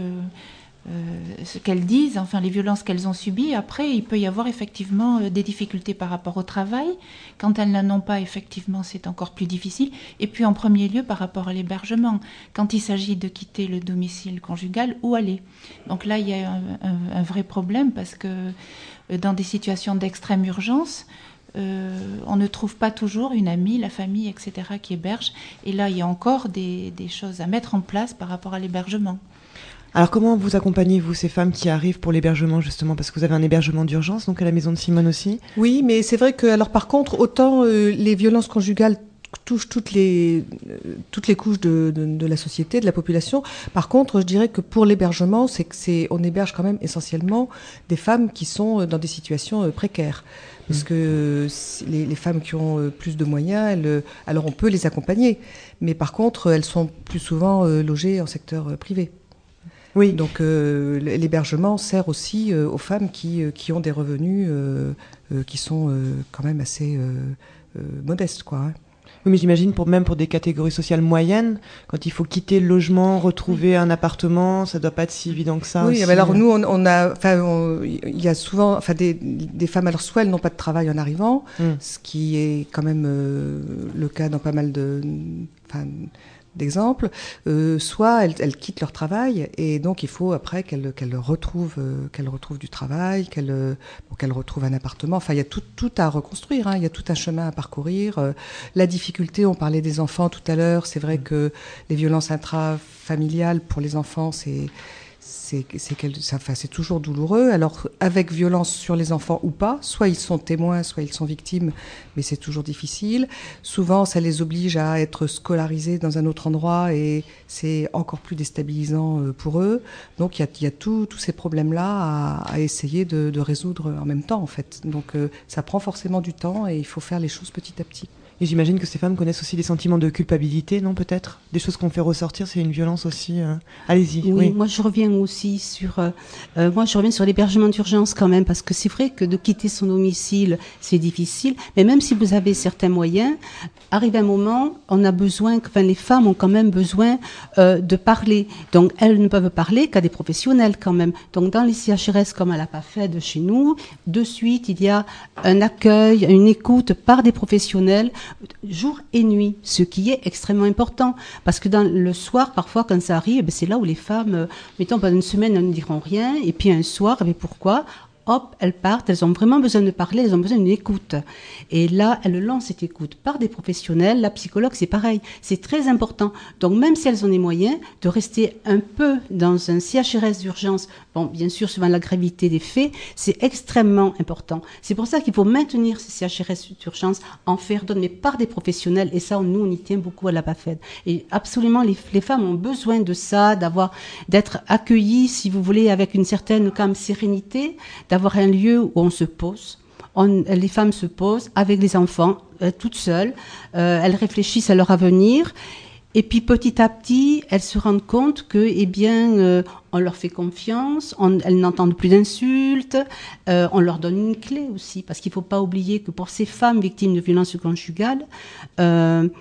euh, ce qu'elles disent, enfin les violences qu'elles ont subies. Après, il peut y avoir effectivement euh, des difficultés par rapport au travail. Quand elles n'en ont pas, effectivement, c'est encore plus difficile. Et puis en premier lieu, par rapport à l'hébergement, quand il s'agit de quitter le domicile conjugal, où aller? Donc là, il y a un, un, un vrai problème parce que euh, dans des situations d'extrême urgence, Euh, on ne trouve pas toujours une amie, la famille, et cetera qui héberge. Et là, il y a encore des, des choses à mettre en place par rapport à l'hébergement. Alors comment vous accompagnez, vous, ces femmes qui arrivent pour l'hébergement, justement? Parce que vous avez un hébergement d'urgence, donc à la maison de Simone aussi. Oui, mais c'est vrai que, alors par contre, autant euh, les violences conjugales touchent toutes les, euh, toutes les couches de, de, de la société, de la population. Par contre, je dirais que pour l'hébergement, c'est que c'est, on héberge quand même essentiellement des femmes qui sont dans des situations euh, précaires. Parce que les, les femmes qui ont plus de moyens, elles, alors on peut les accompagner. Mais par contre, elles sont plus souvent logées en secteur privé. Oui. Donc euh, l'hébergement sert aussi euh, aux femmes qui, qui ont des revenus euh, euh, qui sont euh, quand même assez euh, euh, modestes, quoi. Hein. Oui, mais j'imagine pour même pour des catégories sociales moyennes, quand il faut quitter le logement, retrouver un appartement, ça doit pas être si évident que ça. Oui, aussi. Mais alors nous, on, on a, enfin, il y a souvent, enfin, des, des femmes, alors soit elles n'ont pas de travail en arrivant, mm. ce qui est quand même euh, le cas dans pas mal de, enfin, d'exemples, euh, soit elles, elles quittent leur travail et donc il faut après qu'elles, qu'elles retrouvent, euh, qu'elles retrouvent du travail, qu'elles, euh, bon, qu'elles retrouvent un appartement. Enfin, il y a tout, tout à reconstruire, hein. Il y a tout un chemin à parcourir. Euh, la difficulté, on parlait des enfants tout à l'heure, c'est vrai que les violences intrafamiliales pour les enfants, c'est C'est, c'est, ça, enfin, c'est toujours douloureux. Alors, avec violence sur les enfants ou pas, soit ils sont témoins, soit ils sont victimes, mais c'est toujours difficile. Souvent, ça les oblige à être scolarisés dans un autre endroit et c'est encore plus déstabilisant pour eux. Donc, il y a, il y a tout, tous ces problèmes-là à, à essayer de, de résoudre en même temps, en fait. Donc, euh, ça prend forcément du temps et il faut faire les choses petit à petit. Et j'imagine que ces femmes connaissent aussi des sentiments de culpabilité, non, peut-être? Des choses qu'on fait ressortir, c'est une violence aussi. Euh... Allez-y. Oui, oui, moi je reviens aussi sur, euh, euh, moi je reviens sur l'hébergement d'urgence quand même, parce que c'est vrai que de quitter son domicile, c'est difficile, mais même si vous avez certains moyens, arrive un moment, on a besoin, enfin les femmes ont quand même besoin euh, de parler. Donc elles ne peuvent parler qu'à des professionnels quand même. Donc dans les C H R S, comme à la PAFED de chez nous, de suite il y a un accueil, une écoute par des professionnels, jour et nuit, ce qui est extrêmement important. Parce que dans le soir, parfois, quand ça arrive, ben, c'est là où les femmes, euh, mettons, pendant une semaine, elles ne diront rien, et puis un soir, mais pourquoi ? Hop, elles partent, elles ont vraiment besoin de parler, elles ont besoin d'une écoute. Et là, elles lancent cette écoute par des professionnels. La psychologue, c'est pareil, c'est très important. Donc même si elles ont les moyens de rester un peu dans un C H R S d'urgence, bon, bien sûr, suivant la gravité des faits, c'est extrêmement important. C'est pour ça qu'il faut maintenir ces C H R S d'urgence en faire donner, mais par des professionnels. Et ça, nous, on y tient beaucoup à la PAFED. Et absolument, les, les femmes ont besoin de ça, d'avoir, d'être accueillies, si vous voulez, avec une certaine quand même sérénité, d'avoir avoir un lieu où on se pose, on, les femmes se posent avec les enfants, euh, toutes seules, euh, elles réfléchissent à leur avenir, et puis petit à petit, elles se rendent compte que, eh bien, euh, on leur fait confiance, on, elles n'entendent plus d'insultes, euh, on leur donne une clé aussi, parce qu'il ne faut pas oublier que pour ces femmes victimes de violences conjugales, euh,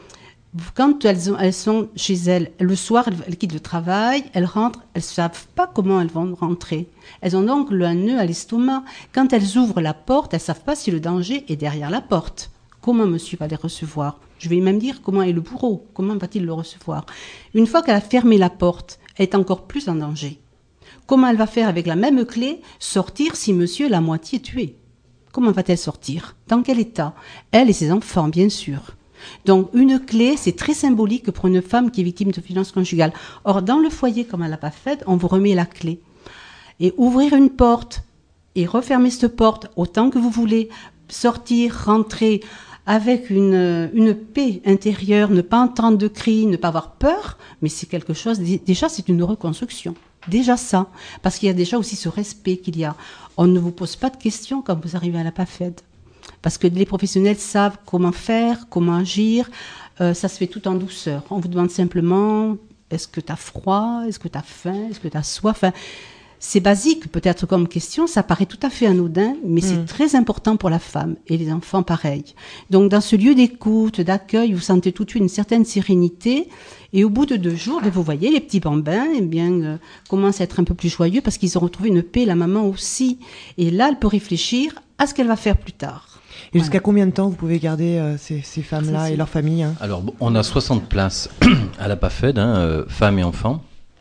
Quand elles, ont, elles sont chez elles, le soir, elles, elles quittent le travail, elles rentrent, elles ne savent pas comment elles vont rentrer. Elles ont donc un nœud à l'estomac. Quand elles ouvrent la porte, elles ne savent pas si le danger est derrière la porte. Comment monsieur va les recevoir? Je vais même dire comment est le bourreau, comment va-t-il le recevoir? Une fois qu'elle a fermé la porte, elle est encore plus en danger. Comment elle va faire avec la même clé sortir si monsieur est la moitié tué? Comment va-t-elle sortir? Dans quel état? Elle et ses enfants, bien sûr. Donc une clé, c'est très symbolique pour une femme qui est victime de violences conjugales. Or, dans le foyer, comme elle l'a pas fait, on vous remet la clé. Et ouvrir une porte et refermer cette porte autant que vous voulez, sortir, rentrer avec une, une paix intérieure, ne pas entendre de cris, ne pas avoir peur, mais c'est quelque chose, déjà c'est une reconstruction. Déjà ça, parce qu'il y a déjà aussi ce respect qu'il y a. On ne vous pose pas de questions quand vous arrivez à la PAFED. Parce que les professionnels savent comment faire, comment agir. Euh, ça se fait tout en douceur. On vous demande simplement, est-ce que tu as froid? Est-ce que tu as faim? Est-ce que tu as soif? Enfin, c'est basique peut-être comme question, ça paraît tout à fait anodin, mais mmh. c'est très important pour la femme et les enfants pareil. Donc dans ce lieu d'écoute, d'accueil, vous sentez tout de suite une certaine sérénité et au bout de deux jours, vous voyez, les petits bambins eh bien, euh, commencent à être un peu plus joyeux parce qu'ils ont retrouvé une paix, la maman aussi. Et là, elle peut réfléchir à ce qu'elle va faire plus tard. Et jusqu'à voilà. combien de temps vous pouvez garder euh, ces, ces femmes-là et leurs familles hein? Alors, on a soixante places à la PAFED, hein, euh, femmes et enfants.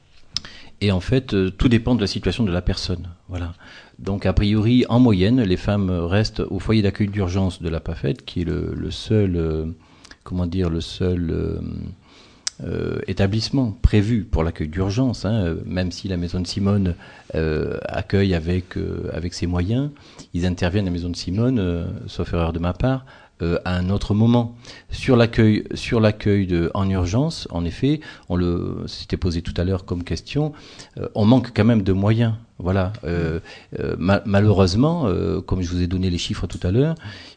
Et en fait, euh, tout dépend de la situation de la personne. Voilà. Donc, a priori, en moyenne, les femmes restent au foyer d'accueil d'urgence de la PAFED, qui est le, le seul, euh, comment dire, le seul euh, euh, établissement prévu pour l'accueil d'urgence. Hein, même si la Maison de Simone euh, accueille avec euh, avec ses moyens, ils interviennent à la Maison de Simone, euh, sauf erreur de ma part. Euh, à un autre moment. Sur l'accueil, sur l'accueil de, en urgence, en effet, on le, c'était posé tout à l'heure comme question, euh, on manque quand même de moyens. Voilà. Euh, euh, ma, malheureusement, euh, comme je vous ai donné les chiffres tout à l'heure,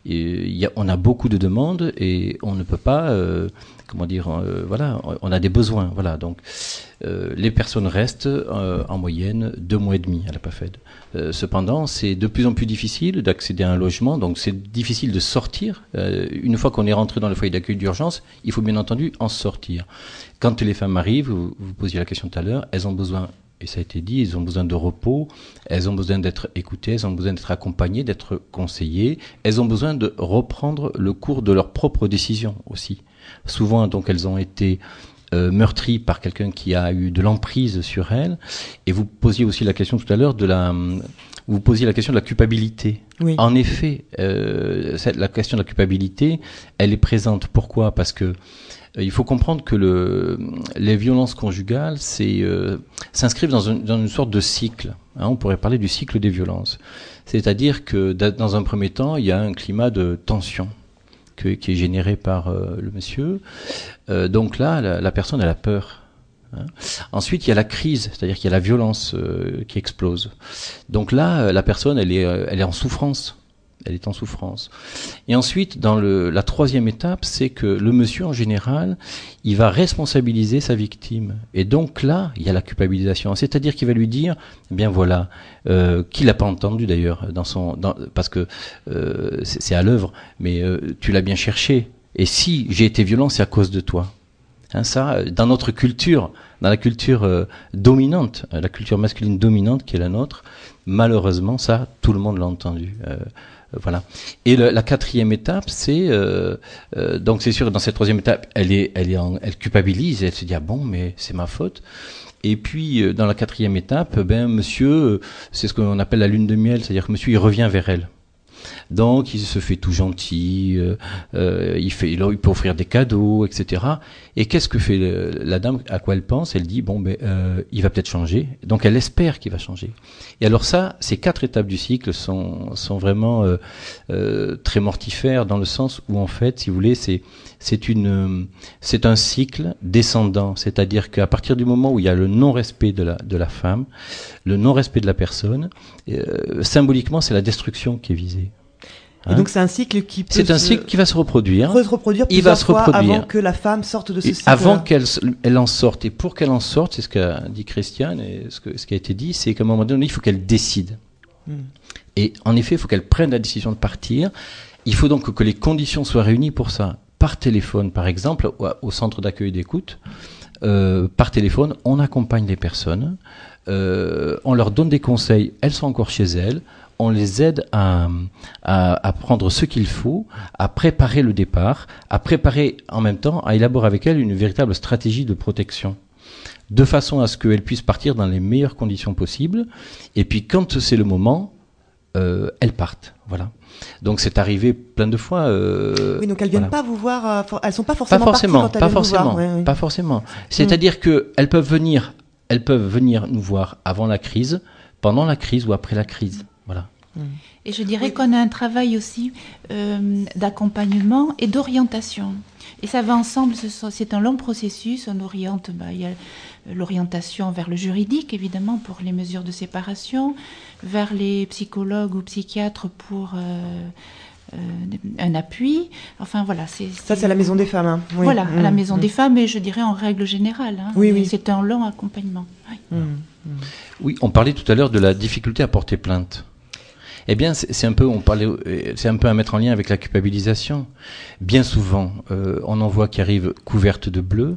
il y a, on a beaucoup de demandes et on ne peut pas, euh, comment dire, euh, voilà, on a des besoins. Voilà. Donc, euh, les personnes restent euh, en moyenne deux mois et demi à la PAFED. Euh, cependant, c'est de plus en plus difficile d'accéder à un logement, donc c'est difficile de sortir. Euh, une fois qu'on est rentré dans le foyer d'accueil d'urgence, il faut bien entendu en sortir. Quand les femmes arrivent, vous, vous posiez la question tout à l'heure, elles ont besoin, et ça a été dit, elles ont besoin de repos, elles ont besoin d'être écoutées, elles ont besoin d'être accompagnées, d'être conseillées, elles ont besoin de reprendre le cours de leurs propres décisions aussi. Souvent, donc, elles ont été Euh, meurtrie par quelqu'un qui a eu de l'emprise sur elle. Et vous posiez aussi la question tout à l'heure de la, vous posiez la question de la culpabilité. Oui. En effet, euh, cette, la question de la culpabilité, elle est présente. Pourquoi? Parce que euh, il faut comprendre que le, les violences conjugales, c'est euh, s'inscrivent dans, un, dans une sorte de cycle. Hein, on pourrait parler du cycle des violences. C'est-à-dire que dans un premier temps, il y a un climat de tension qui est généré par euh, le monsieur. Euh, donc là, la, la personne, elle a peur. Hein. Ensuite, il y a la crise, c'est-à-dire qu'il y a la violence euh, qui explose. Donc là, la personne, elle est, elle est en souffrance. Elle est en souffrance. Et ensuite, dans le, la troisième étape, c'est que le monsieur, en général, il va responsabiliser sa victime. Et donc là, il y a la culpabilisation. C'est-à-dire qu'il va lui dire, eh bien voilà, euh, qu'il n'a pas entendu d'ailleurs, dans son, dans, parce que euh, c'est, c'est à l'œuvre, mais euh, tu l'as bien cherché. Et si j'ai été violent, c'est à cause de toi. Hein, ça, dans notre culture, dans la culture euh, dominante, la culture masculine dominante qui est la nôtre, malheureusement, ça, tout le monde l'a entendu. Euh, Voilà. Et le, la quatrième étape, c'est euh, euh, donc c'est sûr que dans cette troisième étape, elle est, elle est, en, elle culpabilise, elle se dit ah bon, mais c'est ma faute. Et puis euh, dans la quatrième étape, ben monsieur, c'est ce qu'on appelle la lune de miel, c'est-à-dire que monsieur il revient vers elle. Donc il se fait tout gentil, euh, euh, il fait, il, il peut offrir des cadeaux, et cetera. Et qu'est-ce que fait le, la dame? À quoi elle pense? Elle dit bon ben euh, il va peut-être changer. Donc elle espère qu'il va changer. Et alors ça, ces quatre étapes du cycle sont sont vraiment euh, euh, très mortifères dans le sens où en fait, si vous voulez, c'est c'est une c'est un cycle descendant. C'est-à-dire qu'à partir du moment où il y a le non-respect de la de la femme, le non-respect de la personne, euh, symboliquement, c'est la destruction qui est visée. Hein? Et donc c'est un cycle qui peut c'est un cycle qui va se reproduire. Se reproduire il va se reproduire avant que la femme sorte de ce cycle. Avant qu'elle elle en sorte. Et pour qu'elle en sorte, c'est ce qu'a dit Christiane et ce, que, ce qui a été dit, c'est qu'à un moment donné, il faut qu'elle décide. Hmm. Et en effet, il faut qu'elle prenne la décision de partir. Il faut donc que les conditions soient réunies pour ça. par téléphone, par exemple, au, au centre d'accueil d'écoute, euh, par téléphone, on accompagne les personnes, euh, on leur donne des conseils, elles sont encore chez elles, on les aide à, à, à prendre ce qu'il faut, à préparer le départ, à préparer en même temps, à élaborer avec elles une véritable stratégie de protection, de façon à ce qu'elles puissent partir dans les meilleures conditions possibles. Et puis quand c'est le moment, euh, elles partent. Voilà. Donc c'est arrivé plein de fois. Euh, oui, donc elles viennent voilà. pas vous voir. Euh, for- elles sont pas forcément pas forcément, parties quand pas elles forcément, viennent vous voir. Ouais, ouais. pas forcément. C'est-à-dire mmh. que elles peuvent venir, elles peuvent venir nous voir avant la crise, pendant la crise ou après la crise. Voilà. Et je dirais oui. qu'on a un travail aussi euh, d'accompagnement et d'orientation. Et ça va ensemble, c'est un long processus. On oriente, bah, il y a l'orientation vers le juridique, évidemment, pour les mesures de séparation, vers les psychologues ou psychiatres pour euh, euh, un appui. Enfin, voilà. C'est, c'est... Ça, c'est à la Maison des Femmes. Hein. Oui. Voilà, mmh. à la Maison mmh. des Femmes, et je dirais en règle générale. Hein. Oui, oui. C'est un long accompagnement. Oui. Mmh. Mmh. Oui, on parlait tout à l'heure de la difficulté à porter plainte. Eh bien, c'est, c'est un peu, on parlait, c'est un peu à mettre en lien avec la culpabilisation. Bien souvent, euh, on en voit qui arrivent couvertes de bleu,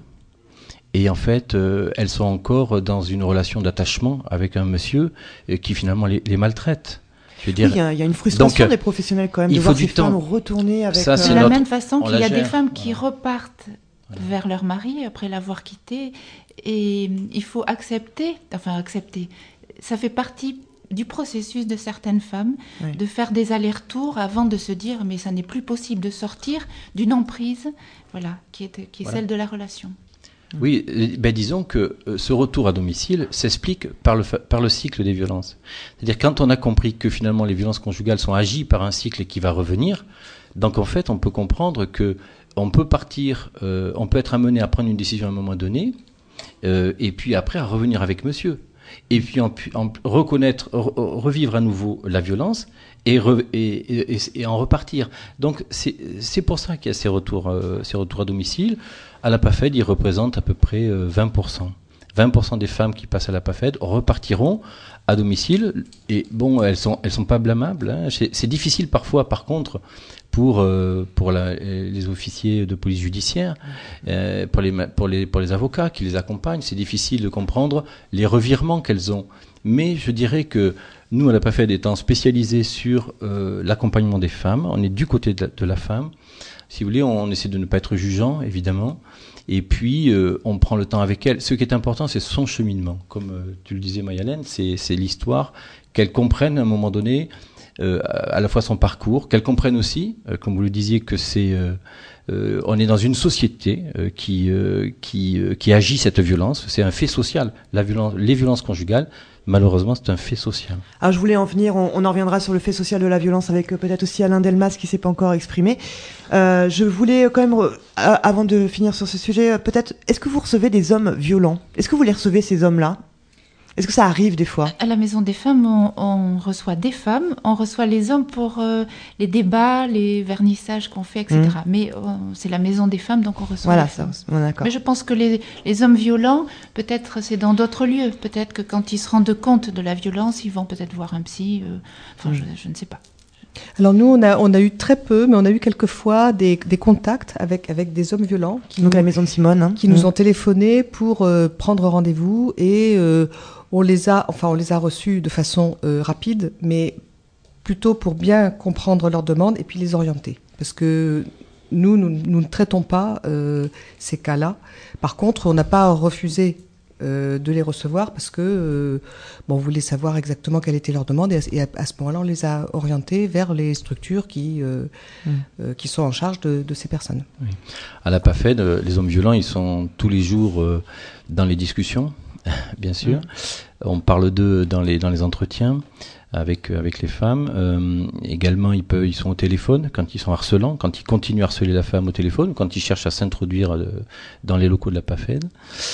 et en fait, euh, elles sont encore dans une relation d'attachement avec un monsieur euh, qui finalement les, les maltraite. Je veux dire, oui, il y a, il y a une frustration donc, des professionnels quand même de voir ces femmes retourner avec. Ça, c'est de la notre... même façon qu'il y a des femmes qui voilà. repartent voilà. vers leur mari après l'avoir quitté, et il faut accepter, enfin accepter. Ça fait partie du processus de certaines femmes, oui. de faire des allers-retours avant de se dire mais ça n'est plus possible de sortir d'une emprise, voilà, qui est, qui est voilà. celle de la relation. Oui, ben disons que ce retour à domicile s'explique par le, par le cycle des violences. C'est-à-dire quand on a compris que finalement les violences conjugales sont agies par un cycle qui va revenir, donc en fait on peut comprendre que on peut partir, euh, on peut être amené à prendre une décision à un moment donné, euh, et puis après à revenir avec monsieur. Et puis en, en reconnaître, re, revivre à nouveau la violence et, re, et, et, et en repartir. Donc c'est, c'est pour ça qu'il y a ces retours, euh, ces retours à domicile. À la PAFED, ils représentent à peu près euh, vingt pour cent. vingt pour cent des femmes qui passent à la PAFED repartiront à domicile. Et bon, elles sont, elles sont pas blâmables. Hein. C'est, c'est difficile parfois, par contre, pour euh, pour la, les officiers de police judiciaire, euh, pour les pour les pour les avocats qui les accompagnent, c'est difficile de comprendre les revirements qu'elles ont. Mais je dirais que nous, à la PAFED, étant spécialisés sur euh, l'accompagnement des femmes, on est du côté de la, de la femme. Si vous voulez, on essaie de ne pas être jugeant, évidemment. Et puis, euh, on prend le temps avec elle. Ce qui est important, c'est son cheminement. Comme euh, tu le disais, Mayalène, c'est, c'est l'histoire, qu'elle comprenne à un moment donné euh, à la fois son parcours, qu'elle comprenne aussi, euh, comme vous le disiez, que c'est, euh, euh, on est dans une société euh, qui, euh, qui, euh, qui agit cette violence. C'est un fait social. La violence, les violences conjugales, malheureusement, c'est un fait social. Alors, je voulais en venir, on, on en reviendra sur le fait social de la violence avec euh, peut-être aussi Alain Delmas qui ne s'est pas encore exprimé. Euh, je voulais quand même, euh, avant de finir sur ce sujet, euh, peut-être, est-ce que vous recevez des hommes violents ? Est-ce que vous les recevez, ces hommes-là ? Est-ce que ça arrive des fois ? À la Maison des Femmes, on, on reçoit des femmes, on reçoit les hommes pour euh, les débats, les vernissages qu'on fait, et cetera. Mmh. Mais euh, c'est la Maison des Femmes, donc on reçoit voilà, les femmes. Ça, d'accord. Mais je pense que les, les hommes violents, peut-être c'est dans d'autres lieux. Peut-être que quand ils se rendent compte de la violence, ils vont peut-être voir un psy. Euh, enfin, mmh. je, je ne sais pas. Alors nous, on a, on a eu très peu, mais on a eu quelquefois des, des contacts avec, avec des hommes violents. Qui Donc nous, la Maison de Simone. Hein. Qui mmh. nous ont téléphoné pour euh, prendre rendez-vous et... Euh, On les a, enfin, on les a reçus de façon euh, rapide, mais plutôt pour bien comprendre leurs demandes et puis les orienter. Parce que nous, nous, nous ne traitons pas euh, ces cas-là. Par contre, on n'a pas refusé euh, de les recevoir parce que euh, bon, on voulait savoir exactement quelle était leur demande et à, et à, à ce moment-là, on les a orientés vers les structures qui, euh, mmh. euh, qui sont en charge de, de ces personnes. Oui. À la PAFED, les hommes violents, ils sont tous les jours euh, dans les discussions. Bien sûr, mmh. on parle d'eux dans les dans les entretiens avec avec les femmes. Euh, également, ils peuvent, ils sont au téléphone quand ils sont harcelants, quand ils continuent à harceler la femme au téléphone, quand ils cherchent à s'introduire euh, dans les locaux de la PAFED,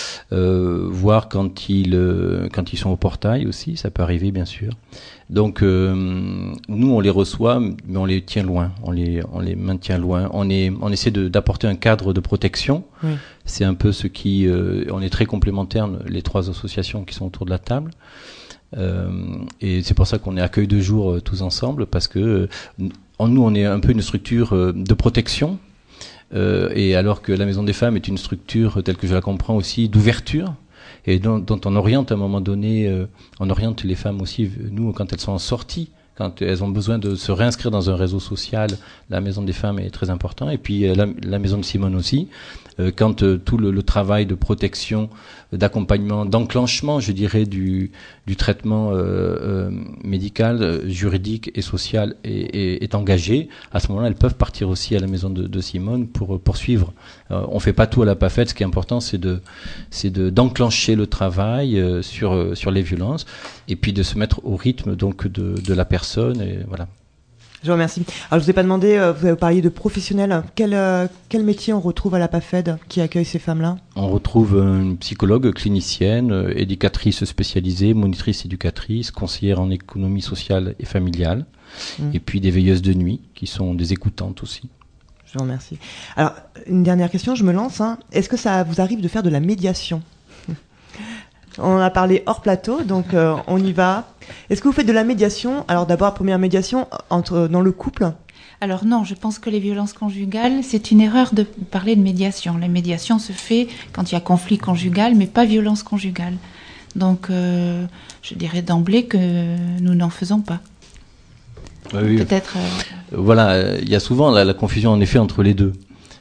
euh, voire quand ils euh, quand ils sont au portail aussi, ça peut arriver bien sûr. Donc euh, nous on les reçoit, mais on les tient loin, on les on les maintient loin. On est on essaie de, d'apporter un cadre de protection. Oui. C'est un peu ce qui euh, on est très complémentaires les trois associations qui sont autour de la table. Euh, et c'est pour ça qu'on est accueil de jour euh, tous ensemble parce que euh, en nous on est un peu une structure euh, de protection. euh, et alors que la Maison des Femmes est une structure telle que je la comprends aussi d'ouverture, et dont, dont on oriente à un moment donné, euh, on oriente les femmes aussi, nous, quand elles sont en sortie, quand elles ont besoin de se réinscrire dans un réseau social, la Maison des Femmes est très important. Et puis la, la Maison de Simone aussi, euh, quand euh, tout le, le travail de protection, d'accompagnement, d'enclenchement, je dirais, du, du traitement euh, euh, médical, juridique et social est, est, est engagé, à ce moment-là, elles peuvent partir aussi à la Maison de, de Simone pour poursuivre. Euh, on fait pas tout à la PAFED. Ce qui est important, c'est de, c'est de d'enclencher le travail euh, sur euh, sur les violences, et puis de se mettre au rythme donc de, de la personne. Et voilà. Je vous remercie. Alors, je vous ai pas demandé, euh, vous avez parlé de professionnels. Quel, euh, quel métier on retrouve à la PAFED qui accueille ces femmes-là ? On retrouve une psychologue, clinicienne, euh, éducatrice spécialisée, monitrice éducatrice, conseillère en économie sociale et familiale, mmh. et puis des veilleuses de nuit qui sont des écoutantes aussi. Je vous remercie. Alors, une dernière question, je me lance. Hein. Est-ce que ça vous arrive de faire de la médiation ? On a parlé hors plateau, donc euh, on y va. Est-ce que vous faites de la médiation ? Alors d'abord, première médiation entre, dans le couple ? Alors non, je pense que les violences conjugales, c'est une erreur de parler de médiation. La médiation se fait quand il y a conflit conjugal, mais pas violence conjugale. Donc euh, je dirais d'emblée que nous n'en faisons pas. Oui, Peut-être... Euh... Voilà, il y a souvent la, la confusion en effet entre les deux.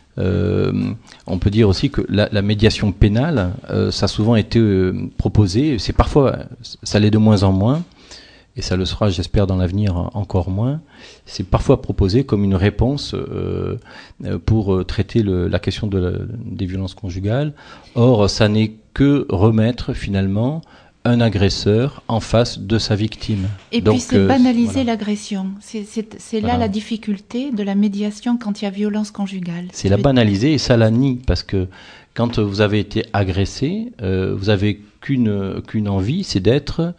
Euh, on peut dire aussi que la, la médiation pénale, euh, ça a souvent été euh, proposé, c'est parfois, ça l'est de moins en moins, et ça le sera, j'espère, dans l'avenir encore moins. C'est parfois proposé comme une réponse euh, pour traiter le, la question de la, des violences conjugales. Or, ça n'est que remettre finalement un agresseur en face de sa victime. Et Donc, puis c'est euh, banaliser voilà. l'agression. C'est, c'est, c'est là Voilà. la difficulté de la médiation quand il y a violence conjugale. C'est la banaliser et ça la nie, parce que quand vous avez été agressé, euh, vous avez qu'une, qu'une envie, c'est d'être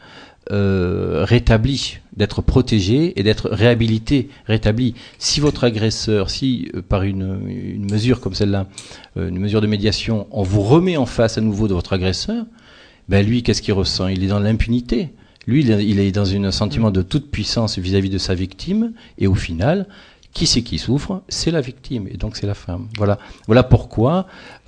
euh, rétabli, d'être protégé et d'être réhabilité, rétabli. Si votre agresseur, si euh, par une, une mesure comme celle-là, euh, une mesure de médiation, on vous remet en face à nouveau de votre agresseur, ben lui, qu'est-ce qu'il ressent ? Il est dans l'impunité. Lui, il est dans un sentiment de toute puissance vis-à-vis de sa victime, et au final, qui c'est qui souffre ? C'est la victime, et donc c'est la femme. Voilà, voilà pourquoi.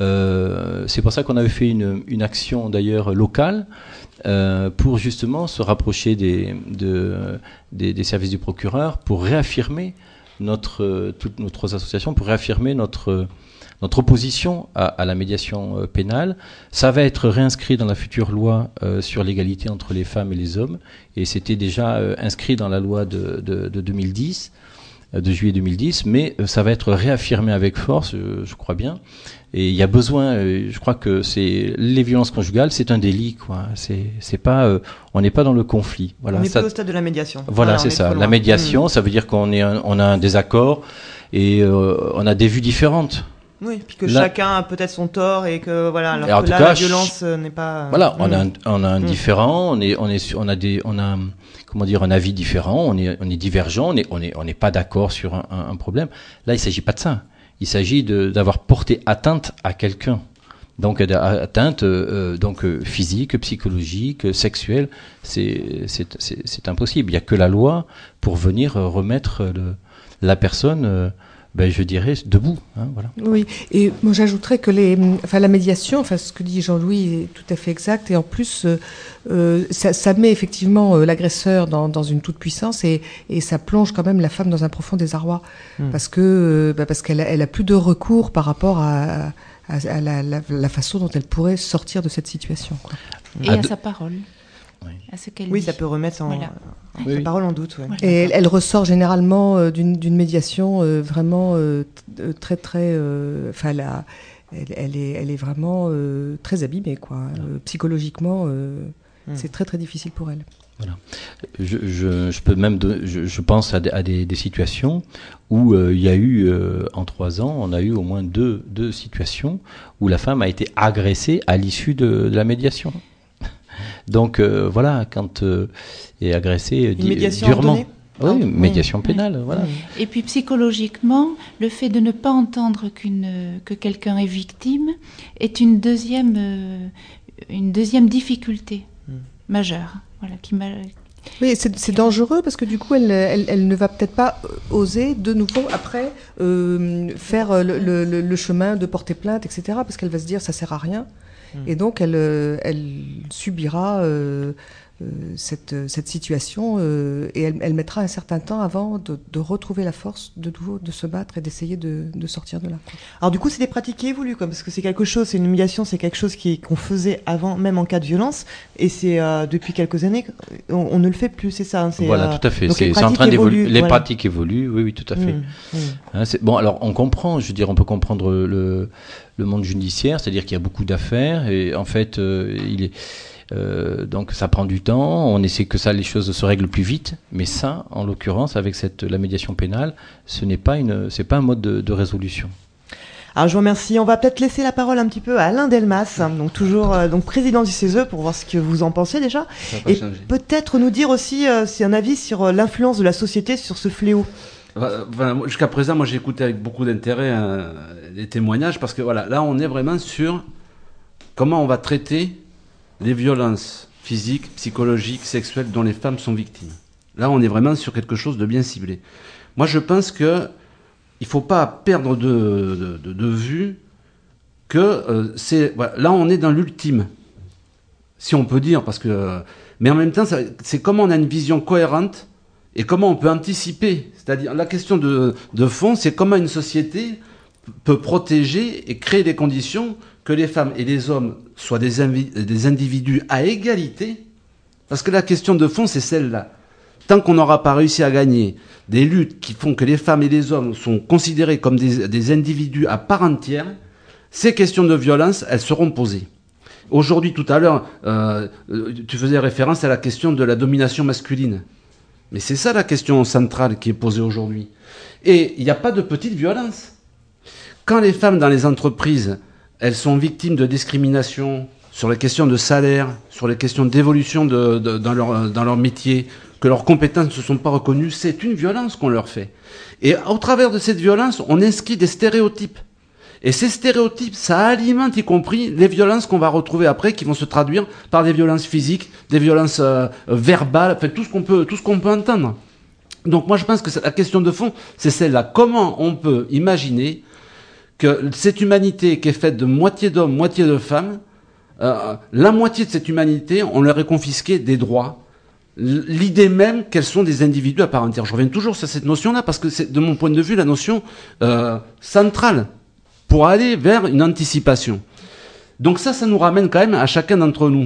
Euh, c'est pour ça qu'on avait fait une, une action d'ailleurs locale euh, pour justement se rapprocher des, de, des, des services du procureur pour réaffirmer notre, toutes notre association, pour réaffirmer notre Notre opposition à, à la médiation euh, pénale. Ça va être réinscrit dans la future loi euh, sur l'égalité entre les femmes et les hommes, et c'était déjà euh, inscrit dans la loi de, de, de deux mille dix, euh, de juillet deux mille dix, mais euh, ça va être réaffirmé avec force, euh, je crois bien. Et il y a besoin, euh, je crois que c'est les violences conjugales, c'est un délit, quoi. C'est, c'est pas, euh, on n'est pas dans le conflit. Voilà. On n'est Ça, pas au stade de la médiation. Voilà, voilà c'est ça. La médiation, mmh. ça veut dire qu'on est, un, on a un désaccord et euh, on a des vues différentes. Oui, puis que là, chacun a peut-être son tort et que voilà, alors en que tout là cas, la violence euh, n'est pas. Voilà, mmh. on a un, on a un mmh. différent, on est on est sur, on a des on a comment dire un avis différent, on est on est divergent, on est on est on n'est pas d'accord sur un, un, un problème. Là, il s'agit pas de ça. Il s'agit de d'avoir porté atteinte à quelqu'un. Donc atteinte euh, donc euh, physique, psychologique, sexuelle, c'est c'est c'est c'est impossible. Il y a que la loi pour venir remettre le, la personne euh, ben, je dirais debout. Hein, voilà. Oui, et moi j'ajouterais que les, enfin, la médiation, enfin, ce que dit Jean-Louis est tout à fait exact, et en plus, euh, euh, ça, ça met effectivement euh, l'agresseur dans, dans une toute-puissance, et, et ça plonge quand même la femme dans un profond désarroi, mmh. parce que euh, bah, parce qu'elle a, elle a plus de recours par rapport à, à, à la, la, la façon dont elle pourrait sortir de cette situation, quoi. Et à, à de... sa parole. Oui. À ce qu'elle oui, dit. ça peut remettre en, voilà. en oui, sa oui. parole en doute. Ouais. Voilà. Et elle, elle ressort généralement euh, d'une, d'une médiation euh, vraiment euh, t- très très, enfin euh, elle, elle est elle est vraiment euh, très abîmée, quoi. Euh, psychologiquement, euh, mm. c'est très très difficile pour elle. Voilà. Je, je, je peux même, de, je, je pense à des, à des, des situations où euh, il y a eu euh, en trois ans, on a eu au moins deux deux situations où la femme a été agressée à l'issue de, de la médiation. Donc euh, voilà, quand euh, est agressé Une médiation durement. ordonnée ? Oui, oui. médiation pénale, oui. Voilà. Et puis psychologiquement, le fait de ne pas entendre qu'une, que quelqu'un est victime est une deuxième, euh, une deuxième difficulté mm. majeure, voilà, qui, Oui, c'est, c'est dangereux parce que du coup, elle, elle, elle ne va peut-être pas oser de nouveau après euh, faire le, le, le chemin de porter plainte, et cetera. Parce qu'elle va se dire ça sert à rien, mmh. et donc elle, elle subira euh, euh, cette, cette situation euh, et elle, elle mettra un certain temps avant de, de retrouver la force de nouveau de se battre et d'essayer de, de sortir de là. Alors du coup, c'est des pratiques qui évoluent, quoi, parce que c'est quelque chose, c'est une humiliation, c'est quelque chose qui, qu'on faisait avant, même en cas de violence, et c'est euh, depuis quelques années, on, on ne le fait plus, c'est ça. Hein, c'est, voilà, euh, tout à fait. C'est, c'est en train d'évoluer. Les voilà. pratiques évoluent, oui, oui, tout à fait. Mmh, mmh. Hein, c'est, bon, alors on comprend, je veux dire, on peut comprendre le, le monde judiciaire, c'est-à-dire qu'il y a beaucoup d'affaires, et en fait, euh, il est Euh, donc ça prend du temps, on essaie que ça, les choses se règlent plus vite, mais ça, en l'occurrence, avec cette, la médiation pénale, ce n'est pas, une, c'est pas un mode de, de résolution. Alors je vous remercie. On va peut-être laisser la parole un petit peu à Alain Delmas, donc toujours euh, donc président du C E S E, pour voir ce que vous en pensez déjà, et changé. Peut-être nous dire aussi euh, si un avis sur euh, l'influence de la société sur ce fléau. Enfin, jusqu'à présent, moi j'ai écouté avec beaucoup d'intérêt euh, les témoignages, parce que voilà, là on est vraiment sur comment on va traiter les violences physiques, psychologiques, sexuelles dont les femmes sont victimes. Là, on est vraiment sur quelque chose de bien ciblé. Moi, je pense que il faut pas perdre de, de, de vue que euh, c'est voilà, là, on est dans l'ultime, si on peut dire, parce que euh, mais en même temps, ça, c'est comment on a une vision cohérente et comment on peut anticiper. C'est-à-dire la question de, de fond, c'est comment une société peut protéger et créer des conditions que les femmes et les hommes soient des, invi- des individus à égalité, parce que la question de fond, c'est celle-là. Tant qu'on n'aura pas réussi à gagner des luttes qui font que les femmes et les hommes sont considérés comme des, des individus à part entière, ces questions de violence, elles seront posées. Aujourd'hui, tout à l'heure, euh, tu faisais référence à la question de la domination masculine. Mais c'est ça la question centrale qui est posée aujourd'hui. Et il n'y a pas de petite violence. Quand les femmes dans les entreprises, elles sont victimes de discrimination sur les questions de salaire, sur les questions d'évolution de, de, dans, leur, dans leur métier, que leurs compétences ne se sont pas reconnues, c'est une violence qu'on leur fait. Et au travers de cette violence, on inscrit des stéréotypes. Et ces stéréotypes, ça alimente y compris les violences qu'on va retrouver après, qui vont se traduire par des violences physiques, des violences euh, verbales, enfin tout ce qu'on peut, tout ce qu'on peut entendre. Donc moi je pense que la question de fond, c'est celle-là. Comment on peut imaginer que cette humanité qui est faite de moitié d'hommes, moitié de femmes, euh, la moitié de cette humanité, on leur est confisqué des droits, l'idée même qu'elles sont des individus à part entière. Je reviens toujours sur cette notion-là parce que c'est, de mon point de vue, la notion euh, centrale pour aller vers une anticipation. Donc ça, ça nous ramène quand même à chacun d'entre nous.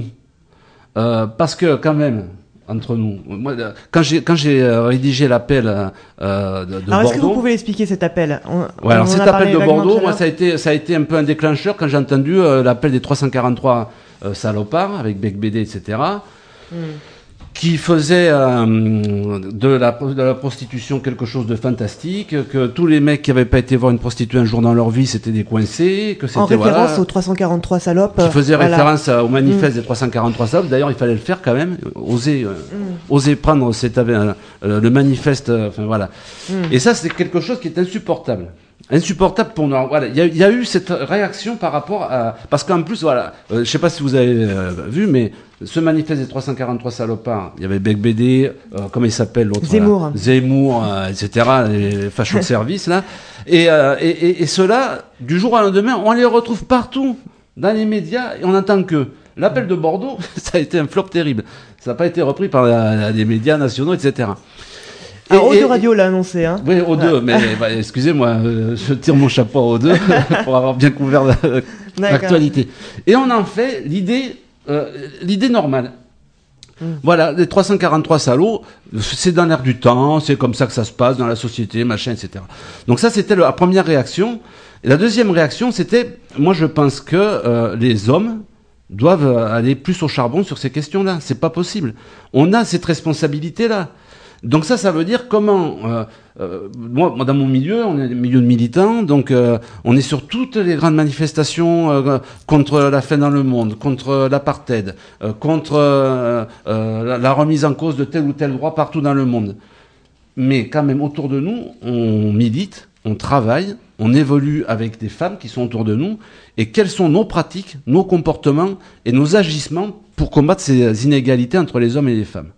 Euh, parce que quand même, entre nous, moi, quand j'ai, quand j'ai rédigé l'appel euh, de, de alors, Bordeaux... Alors est-ce que vous pouvez expliquer cet appel? on, ouais, alors cet appel de Bordeaux, moi, ça a, été, ça a été un peu un déclencheur quand j'ai entendu euh, l'appel des trois cent quarante-trois euh, salopards, avec Bec B D, et cetera, mm. qui faisait euh, de, la, de la prostitution quelque chose de fantastique, que tous les mecs qui n'avaient pas été voir une prostituée un jour dans leur vie, c'était des coincés, que c'était... En référence voilà, aux trois cent quarante-trois salopes. Qui faisait voilà. référence au manifeste mmh. des trois cent quarante-trois salopes. D'ailleurs, il fallait le faire quand même, oser, euh, mmh. oser prendre cet, euh, le manifeste, euh, enfin voilà. Mmh. Et ça, c'est quelque chose qui est insupportable. Insupportable pour nous. Voilà, il y, y a eu cette réaction par rapport à... Parce qu'en plus, voilà, euh, je ne sais pas si vous avez euh, vu, mais ce manifeste des trois cent quarante-trois salopards, il y avait Bec B D, euh, comment il s'appelle l'autre Zemmour. Là, Zemmour, euh, et cetera, les fachos de service, là. Et, euh, et, et, et ceux-là, du jour au lendemain, on les retrouve partout, dans les médias, et on entend que l'appel de Bordeaux, ça a été un flop terrible. Ça n'a pas été repris par la, les médias nationaux, et cetera. Ah, O deux Radio l'a annoncé, hein. Oui, O deux, ouais. mais bah, excusez-moi, euh, je tire mon chapeau à O deux pour avoir bien couvert la, l'actualité. Et on en fait l'idée, euh, l'idée normale. Mm. Voilà, les trois cent quarante-trois salauds, c'est dans l'air du temps, c'est comme ça que ça se passe dans la société, machin, et cetera. Donc ça, c'était la première réaction. Et la deuxième réaction, c'était, moi je pense que euh, les hommes doivent aller plus au charbon sur ces questions-là. C'est pas possible. On a cette responsabilité-là. Donc ça, ça veut dire comment... Euh, euh, moi, dans mon milieu, on est un milieu de militants, donc euh, on est sur toutes les grandes manifestations euh, contre la faim dans le monde, contre l'apartheid, euh, contre euh, euh, la, la remise en cause de tel ou tel droit partout dans le monde. Mais quand même, autour de nous, on milite, on travaille, on évolue avec des femmes qui sont autour de nous, et quelles sont nos pratiques, nos comportements et nos agissements pour combattre ces inégalités entre les hommes et les femmes.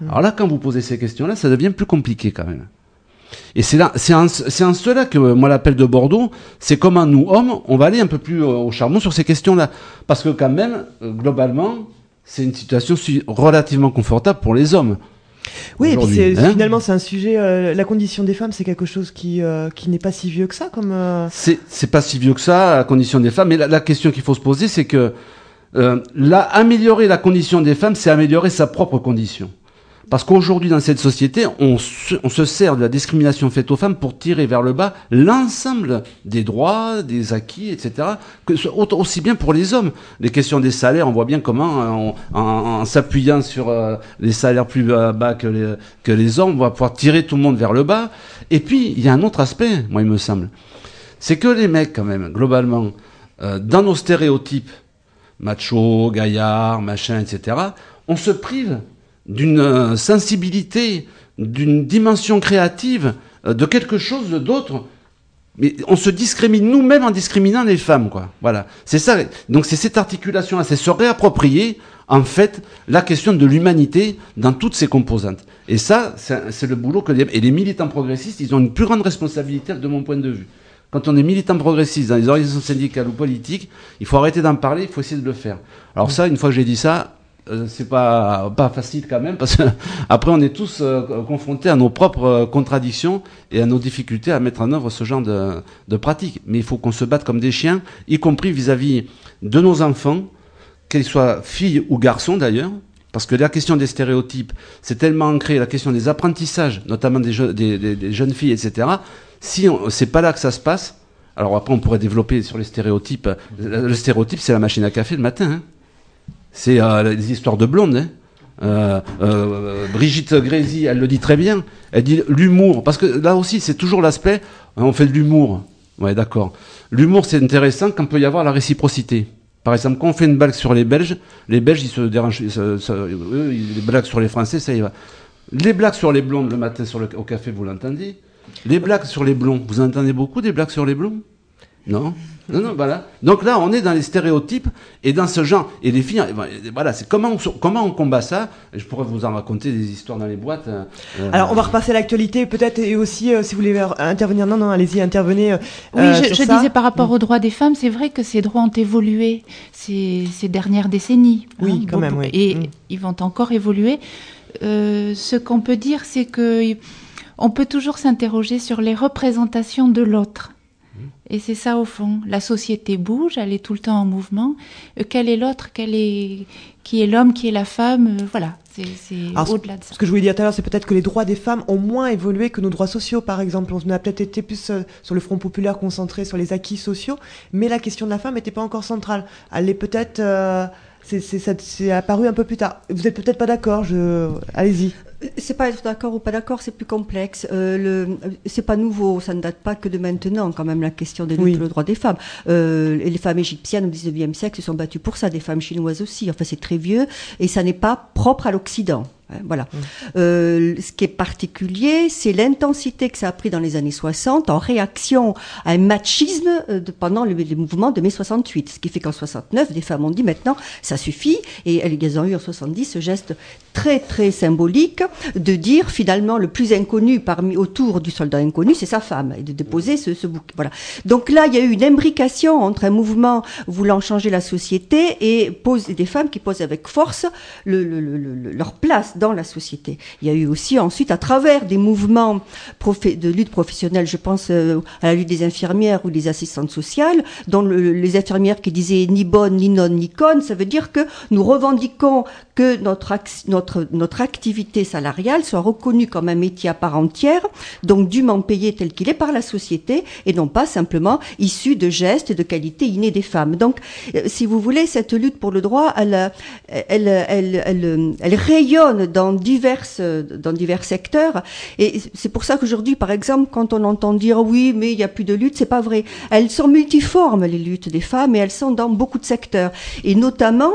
Mmh. Alors là, quand vous posez ces questions-là, ça devient plus compliqué quand même. Et c'est là, c'est en, c'est en cela que moi l'appel de Bordeaux, c'est comment nous hommes, on va aller un peu plus au charbon sur ces questions-là, parce que quand même, globalement, c'est une situation relativement confortable pour les hommes. Oui, et puis c'est, hein finalement, c'est un sujet. Euh, la condition des femmes, c'est quelque chose qui euh, qui n'est pas si vieux que ça, comme. Euh... C'est c'est pas si vieux que ça, la condition des femmes. Mais la, la question qu'il faut se poser, c'est que euh, là, améliorer la condition des femmes, c'est améliorer sa propre condition. Parce qu'aujourd'hui, dans cette société, on se, on se sert de la discrimination faite aux femmes pour tirer vers le bas l'ensemble des droits, des acquis, et cetera. Que, aussi bien pour les hommes. Les questions des salaires, on voit bien comment, on, en, en s'appuyant sur euh, les salaires plus bas que les, que les hommes, on va pouvoir tirer tout le monde vers le bas. Et puis, il y a un autre aspect, moi, il me semble. C'est que les mecs, quand même, globalement, euh, dans nos stéréotypes, macho, gaillard, machin, et cetera, on se prive d'une sensibilité, d'une dimension créative, de quelque chose d'autre. Mais on se discrimine nous-mêmes en discriminant les femmes, quoi. Voilà. C'est ça. Donc c'est cette articulation-là, c'est se réapproprier, en fait, la question de l'humanité dans toutes ses composantes. Et ça, c'est, c'est le boulot que les, et les militants progressistes, ils ont une plus grande responsabilité de mon point de vue. Quand on est militant progressiste dans les organisations syndicales ou politiques, il faut arrêter d'en parler, il faut essayer de le faire. Alors ça, une fois que j'ai dit ça, Euh, c'est pas pas facile quand même, parce que après on est tous euh, confrontés à nos propres euh, contradictions et à nos difficultés à mettre en œuvre ce genre de, de pratiques. Mais il faut qu'on se batte comme des chiens, y compris vis-à-vis de nos enfants, qu'ils soient filles ou garçons d'ailleurs, parce que la question des stéréotypes, c'est tellement ancré, la question des apprentissages, notamment des, je, des, des, des jeunes filles, et cetera. Si on, c'est pas là que ça se passe, alors après on pourrait développer sur les stéréotypes. Le, le stéréotype, c'est la machine à café le matin, hein. C'est euh, les histoires de blondes. Hein. Euh, euh, Brigitte Grésy, elle le dit très bien. Elle dit l'humour, parce que là aussi, c'est toujours l'aspect. On fait de l'humour. Ouais, d'accord. L'humour, c'est intéressant quand peut y avoir la réciprocité. Par exemple, quand on fait une blague sur les Belges, les Belges, ils se dérangent. Ils se, se, eux, les blagues sur les Français, ça y va. Les blagues sur les blondes le matin sur le, au café, vous l'entendez. Les blagues sur les blonds, vous entendez beaucoup des blagues sur les blonds? Non, non, non, voilà. Donc là, on est dans les stéréotypes et dans ce genre. Et les filles, voilà, c'est comment on, comment on combat ça. Je pourrais vous en raconter des histoires dans les boîtes. Euh, Alors, on va repasser à l'actualité, peut-être, et aussi, euh, si vous voulez intervenir. Non, non, allez-y, intervenez. Euh, oui, je, je disais par rapport mmh. aux droits des femmes, c'est vrai que ces droits ont évolué ces, ces dernières décennies. Oui, hein, quand bon, même, oui. Et mmh. ils vont encore évoluer. Euh, ce qu'on peut dire, c'est que on peut toujours s'interroger sur les représentations de l'autre. Et c'est ça au fond. La société bouge, elle est tout le temps en mouvement. Euh, quel est l'autre? Quel est qui est l'homme? Qui est la femme? euh, Voilà, c'est, c'est Alors, au-delà de ça. Ce que je voulais dire tout à l'heure, c'est peut-être que les droits des femmes ont moins évolué que nos droits sociaux, par exemple. On a peut-être été plus euh, sur le Front populaire concentré sur les acquis sociaux, mais la question de la femme n'était pas encore centrale. Elle est peut-être... Euh, c'est, c'est, ça, c'est apparu un peu plus tard. Vous n'êtes peut-être pas d'accord, je... allez-y. C'est pas être d'accord ou pas d'accord, c'est plus complexe. Euh, le, c'est pas nouveau, ça ne date pas que de maintenant, quand même, la question des luttes oui. pour le droit des femmes. Euh, les femmes égyptiennes au dix-neuvième siècle se sont battues pour ça, des femmes chinoises aussi. Enfin, c'est très vieux et ça n'est pas propre à l'Occident. Voilà. Mmh. Euh, ce qui est particulier, c'est l'intensité que ça a pris dans les années soixante en réaction à un machisme de, pendant les, les mouvements de mai soixante-huit. Ce qui fait qu'en soixante-neuf, des femmes ont dit maintenant, ça suffit. Et elles ont eu en soixante-dix ce geste très, très symbolique de dire finalement le plus inconnu parmi, autour du soldat inconnu, c'est sa femme. Et de déposer ce, ce bouquet. Voilà. Donc là, il y a eu une imbrication entre un mouvement voulant changer la société et pose, des femmes qui posent avec force le, le, le, le, leur place dans la société. Il y a eu aussi ensuite, à travers des mouvements profé- de lutte professionnelle, je pense euh, à la lutte des infirmières ou des assistantes sociales, dont le, les infirmières qui disaient ni bonne, ni non, ni conne, ça veut dire que nous revendiquons que notre, ac- notre, notre activité salariale soit reconnue comme un métier à part entière, donc dûment payé tel qu'il est par la société, et non pas simplement issu de gestes et de qualités innées des femmes. Donc, euh, si vous voulez, cette lutte pour le droit, elle, elle, elle, elle, elle, elle rayonne dans divers, dans divers secteurs. Et c'est pour ça qu'aujourd'hui, par exemple, quand on entend dire oh oui, mais il n'y a plus de lutte, c'est pas vrai. Elles sont multiformes, les luttes des femmes, et elles sont dans beaucoup de secteurs. Et notamment,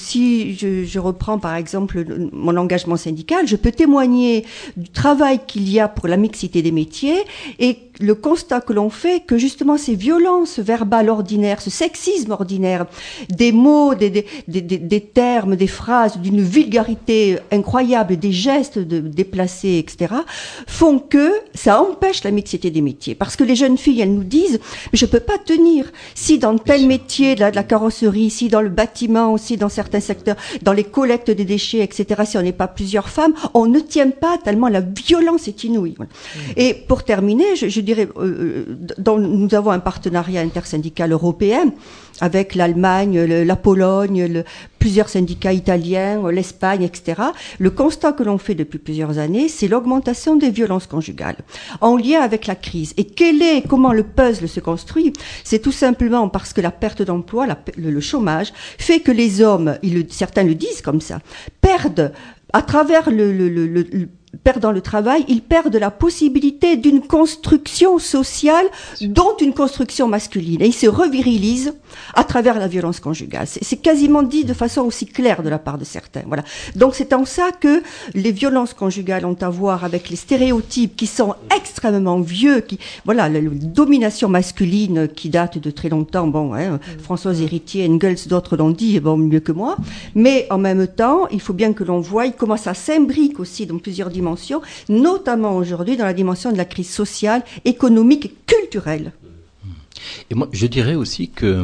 si je, je reprends par exemple mon engagement syndical, je peux témoigner du travail qu'il y a pour la mixité des métiers et le constat que l'on fait que justement ces violences verbales ordinaires, ce sexisme ordinaire, des mots, des, des, des, des termes, des phrases d'une vulgarité incroyable, des gestes de, déplacés, et cetera, font que ça empêche la mixité des métiers. Parce que les jeunes filles, elles nous disent, mais je peux pas tenir. Si dans tel métier, de la, de la carrosserie, si dans le bâtiment, aussi dans certains secteurs, dans les collectes des déchets, et cetera, si on n'est pas plusieurs femmes, on ne tient pas tellement la violence est inouïe. Voilà. Mmh. Et pour terminer, je, je dirais, euh, dans, nous avons un partenariat intersyndical européen avec l'Allemagne, le, la Pologne, le, plusieurs syndicats italiens, l'Espagne, et cetera. Le constat que l'on fait depuis plusieurs années, c'est l'augmentation des violences conjugales en lien avec la crise. Et quel est, comment le puzzle se construit? C'est tout simplement parce que la perte d'emploi, la, le, le chômage, fait que les hommes, ils le, certains le disent comme ça, perdent à travers le, le, le, le perdant le travail, ils perdent la possibilité d'une construction sociale, dont une construction masculine. Et ils se revirilisent à travers la violence conjugale. C'est, c'est quasiment dit de façon aussi claire de la part de certains. Voilà. Donc c'est en ça que les violences conjugales ont à voir avec les stéréotypes qui sont extrêmement vieux, qui, voilà, la, la domination masculine qui date de très longtemps. Bon, hein, Françoise Héritier, Engels, d'autres l'ont dit, bon, mieux que moi. Mais en même temps, il faut bien que l'on voie comment ça s'imbrique aussi dans plusieurs dimensions, notamment aujourd'hui dans la dimension de la crise sociale, économique et culturelle. Et moi, je dirais aussi que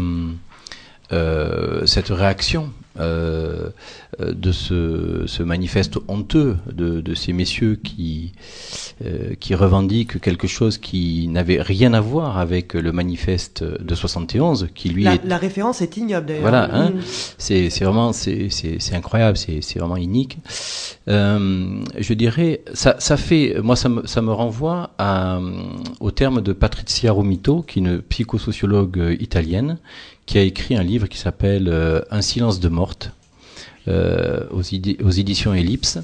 euh, cette réaction euh, de ce, ce manifeste honteux de, de ces messieurs qui, euh, qui revendiquent quelque chose qui n'avait rien à voir avec le manifeste de soixante et onze, qui lui la, est... la référence est ignoble d'ailleurs. Voilà, hein, mmh. c'est, c'est vraiment, c'est, c'est, c'est incroyable, c'est, c'est vraiment unique. Euh, je dirais, ça, ça fait, moi, ça me, ça me renvoie à, au terme de Patrizia Romito, qui est une psychosociologue italienne, qui a écrit un livre qui s'appelle euh, Un silence de morte, euh, aux, idi- aux éditions Ellipse,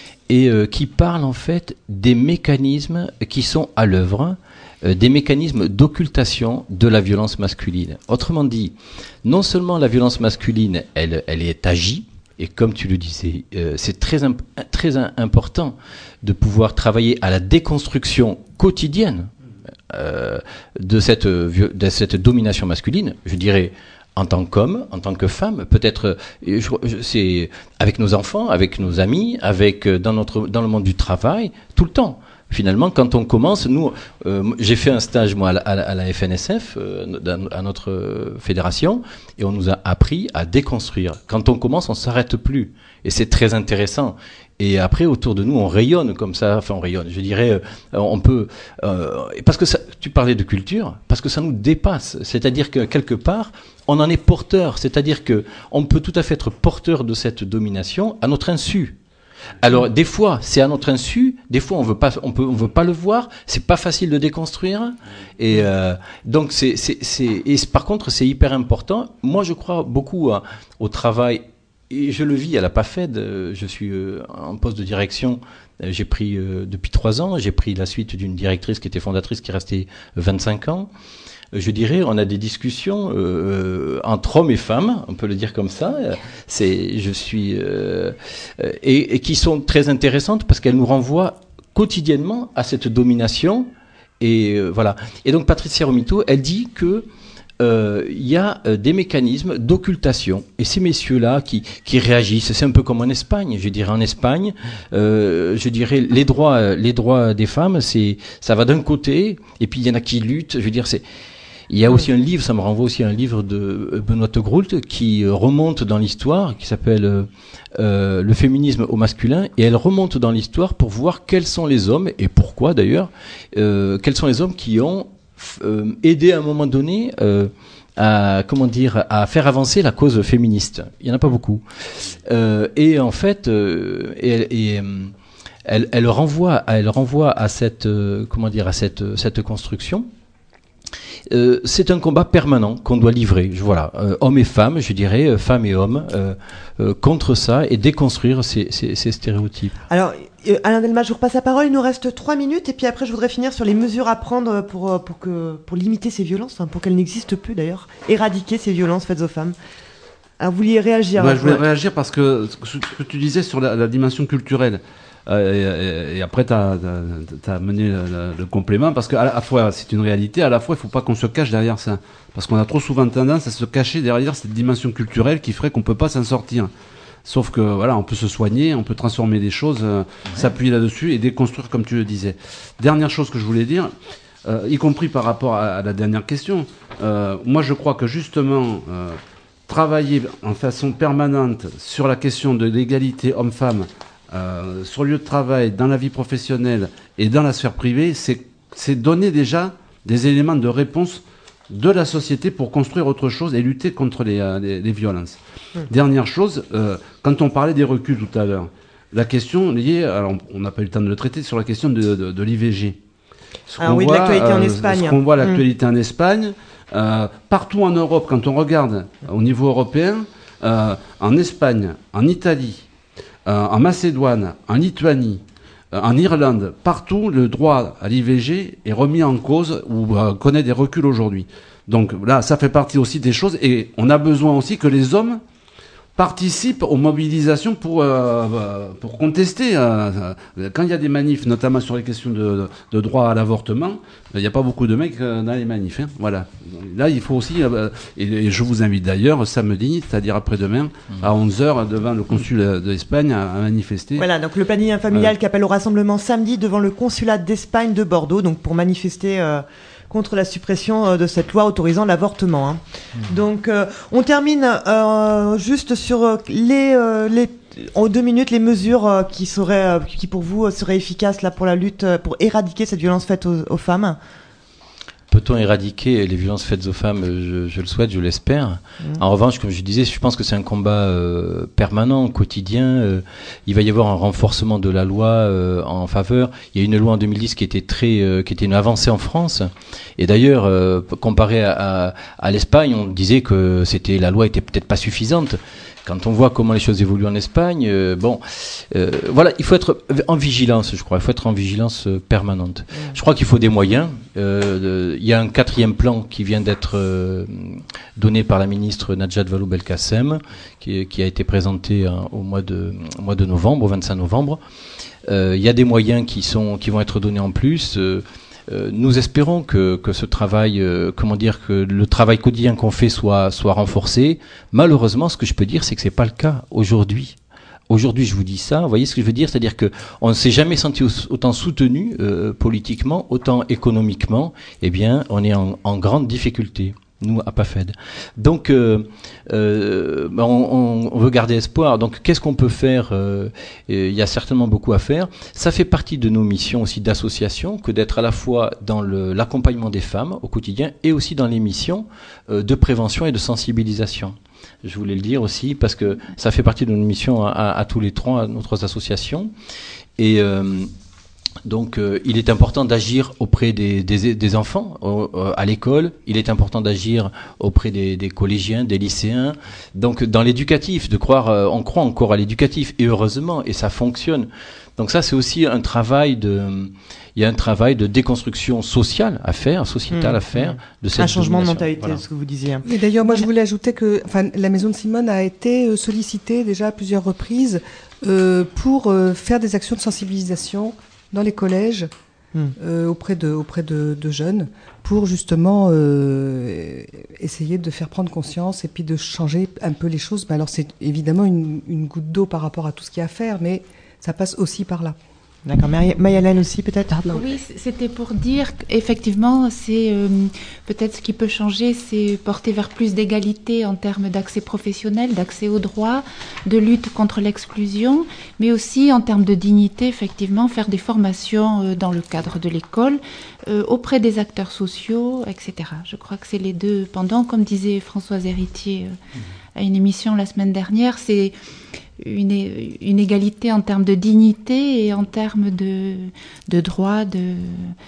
et euh, qui parle en fait des mécanismes qui sont à l'œuvre, euh, des mécanismes d'occultation de la violence masculine. Autrement dit, non seulement la violence masculine, elle, elle est agie, et comme tu le disais, euh, c'est très, imp- très important de pouvoir travailler à la déconstruction quotidienne euh, de, cette, de cette domination masculine, je dirais, en tant qu'homme, en tant que femme, peut-être, je, je, c'est avec nos enfants, avec nos amis, avec dans notre dans le monde du travail, tout le temps. Finalement, quand on commence, nous, euh, j'ai fait un stage moi à la, à la F N S F, euh, à notre fédération, et on nous a appris à déconstruire. Quand on commence, on s'arrête plus, et c'est très intéressant. Et après, autour de nous, on rayonne comme ça. Enfin, on rayonne. Je dirais, euh, on peut, euh, parce que ça, tu parlais de culture, parce que ça nous dépasse. C'est-à-dire que quelque part, on en est porteur. C'est-à-dire que on peut tout à fait être porteur de cette domination à notre insu. Alors des fois c'est à notre insu, des fois on veut pas, on peut, on veut pas le voir, c'est pas facile de déconstruire, et euh, donc c'est, c'est, c'est, et par contre c'est hyper important. Moi je crois beaucoup à, au travail, et je le vis à la PAFED. Je suis euh, en poste de direction, j'ai pris euh, depuis trois ans, j'ai pris la suite d'une directrice qui était fondatrice, qui est restée vingt-cinq ans. Je dirais, on a des discussions euh, entre hommes et femmes, on peut le dire comme ça. C'est, je suis euh, et, et qui sont très intéressantes parce qu'elles nous renvoient quotidiennement à cette domination. Et euh, voilà. Et donc Patrizia Romito, elle dit que euh, il y a euh, des mécanismes d'occultation. Et ces messieurs-là qui, qui réagissent, c'est un peu comme en Espagne. Je dirais en Espagne, euh, je dirais les droits, les droits des femmes, c'est, ça va d'un côté, et puis il y en a qui luttent. Je veux dire, c'est il y a aussi un livre, ça me renvoie aussi à un livre de Benoît Groult qui remonte dans l'histoire, qui s'appelle euh, Le féminisme au masculin, et elle remonte dans l'histoire pour voir quels sont les hommes, et pourquoi d'ailleurs, euh, quels sont les hommes qui ont euh, aidé à un moment donné euh, à, comment dire, à faire avancer la cause féministe. Il n'y en a pas beaucoup. Euh, et en fait, euh, et, et elle, elle renvoie, elle renvoie à cette, euh, comment dire, à cette, cette construction. Euh, c'est un combat permanent qu'on doit livrer, voilà, euh, hommes et femmes, je dirais, euh, femmes et hommes, euh, euh, contre ça et déconstruire ces, ces, ces stéréotypes. Alors, euh, Alain Delmas, je vous repasse la parole, il nous reste trois minutes, et puis après je voudrais finir sur les mesures à prendre pour, pour, que, pour limiter ces violences, hein, pour qu'elles n'existent plus d'ailleurs, éradiquer ces violences faites aux femmes. Alors, vous vouliez réagir? Ouais, je voulais réagir parce que ce que tu disais sur la, la dimension culturelle, Euh, et, et après, tu as mené le, le, le complément, parce qu'à la fois, c'est une réalité, à la fois, il ne faut pas qu'on se cache derrière ça. Parce qu'on a trop souvent tendance à se cacher derrière cette dimension culturelle qui ferait qu'on ne peut pas s'en sortir. Sauf que, voilà, on peut se soigner, on peut transformer des choses, euh, ouais. s'appuyer là-dessus et déconstruire, comme tu le disais. Dernière chose que je voulais dire, euh, y compris par rapport à, à la dernière question, euh, moi, je crois que justement... Euh, travailler en façon permanente sur la question de l'égalité homme-femme euh, sur le lieu de travail, dans la vie professionnelle et dans la sphère privée, c'est, c'est donner déjà des éléments de réponse de la société pour construire autre chose et lutter contre les, euh, les, les violences. Mmh. Dernière chose, euh, quand on parlait des reculs tout à l'heure, la question liée, alors on n'a pas eu le temps de le traiter, sur la question de, de, de l'I V G. Ce ah oui, voit, de l'actualité euh, en Espagne. Ce qu'on voit, l'actualité mmh. en Espagne, Euh, partout en Europe, quand on regarde au niveau européen, euh, en Espagne, en Italie, euh, en Macédoine, en Lituanie, euh, en Irlande, partout le droit à l'I V G est remis en cause ou euh, connaît des reculs aujourd'hui. Donc là, ça fait partie aussi des choses et on a besoin aussi que les hommes participent aux mobilisations pour, euh, pour contester. Euh, quand il y a des manifs, notamment sur les questions de, de droit à l'avortement, il n'y a pas beaucoup de mecs dans les manifs. Hein, voilà. Là, il faut aussi, euh, et, et je vous invite d'ailleurs samedi, c'est-à-dire après-demain, mmh. à onze heures, devant le consulat d'Espagne, à, à manifester. Voilà, donc le planning familial euh, qui appelle au rassemblement samedi devant le consulat d'Espagne de Bordeaux, donc pour manifester... Euh contre la suppression de cette loi autorisant l'avortement. Hein. Mmh. Donc, euh, on termine euh, juste sur les, euh, les, en deux minutes, les mesures euh, qui seraient, euh, qui pour vous euh, seraient efficaces là pour la lutte, pour éradiquer cette violence faite aux, aux femmes. Peut-on éradiquer les violences faites aux femmes ? je, je le souhaite, je l'espère. Mmh. En revanche, comme je disais, je pense que c'est un combat euh, permanent, quotidien. Euh, il va y avoir un renforcement de la loi euh, en faveur. Il y a une loi en deux mille dix qui était très, euh, qui était une avancée en France. Et d'ailleurs, euh, comparé à, à, à l'Espagne, on disait que c'était la loi était peut-être pas suffisante. Quand on voit comment les choses évoluent en Espagne, euh, bon, euh, voilà, il faut être en vigilance, je crois. Il faut être en vigilance euh, permanente. Mmh. Je crois qu'il faut des moyens. Euh, il y a un quatrième plan qui vient d'être euh, donné par la ministre Najat Vallaud-Belkacem, qui, qui a été présenté hein, au mois de, au mois de novembre, au vingt-cinq novembre. Euh, il y a des moyens qui sont, qui vont être donnés en plus. Euh, Euh, nous espérons que, que ce travail, euh, comment dire, que le travail quotidien qu'on fait soit, soit renforcé. Malheureusement, ce que je peux dire, c'est que c'est pas le cas aujourd'hui. Aujourd'hui, je vous dis ça, vous voyez ce que je veux dire ? C'est-à-dire que on ne s'est jamais senti autant soutenu euh, politiquement, autant économiquement. Eh bien, on est en, en grande difficulté. Nous, à PAFED. Donc, euh, euh, on, on veut garder espoir. Donc, qu'est-ce qu'on peut faire ? euh, Il y a certainement beaucoup à faire. Ça fait partie de nos missions aussi d'association, que d'être à la fois dans le, l'accompagnement des femmes au quotidien et aussi dans les missions euh, de prévention et de sensibilisation. Je voulais le dire aussi parce que ça fait partie de nos missions à, à, à tous les trois, à notre association. Et... Euh, Donc, euh, il est important d'agir auprès des, des, des enfants euh, à l'école. Il est important d'agir auprès des, des collégiens, des lycéens. Donc, dans l'éducatif, de croire, euh, on croit encore à l'éducatif, et heureusement, et ça fonctionne. Donc, ça, c'est aussi un travail de, il y a un travail de déconstruction sociale à faire, sociétale mmh, à faire, mmh. de cette un changement domination. de mentalité, voilà. Ce que vous disiez. Et d'ailleurs, moi, je voulais ajouter que, enfin, la Maison de Simone a été sollicitée déjà à plusieurs reprises euh, pour euh, faire des actions de sensibilisation dans les collèges, mmh. euh, auprès de auprès de, de jeunes, pour justement euh, essayer de faire prendre conscience et puis de changer un peu les choses. Mais alors c'est évidemment une, une goutte d'eau par rapport à tout ce qu'il y a à faire, mais ça passe aussi par là. D'accord. Mayalène aussi peut-être. Oui, c'était pour dire qu'effectivement, c'est euh, peut-être ce qui peut changer, c'est porter vers plus d'égalité en termes d'accès professionnel, d'accès aux droits, de lutte contre l'exclusion, mais aussi en termes de dignité, effectivement, faire des formations euh, dans le cadre de l'école, euh, auprès des acteurs sociaux, et cetera. Je crois que c'est les deux pendant, comme disait Françoise Héritier euh, à une émission la semaine dernière, c'est Une, une égalité en termes de dignité et en termes de, de droits, de,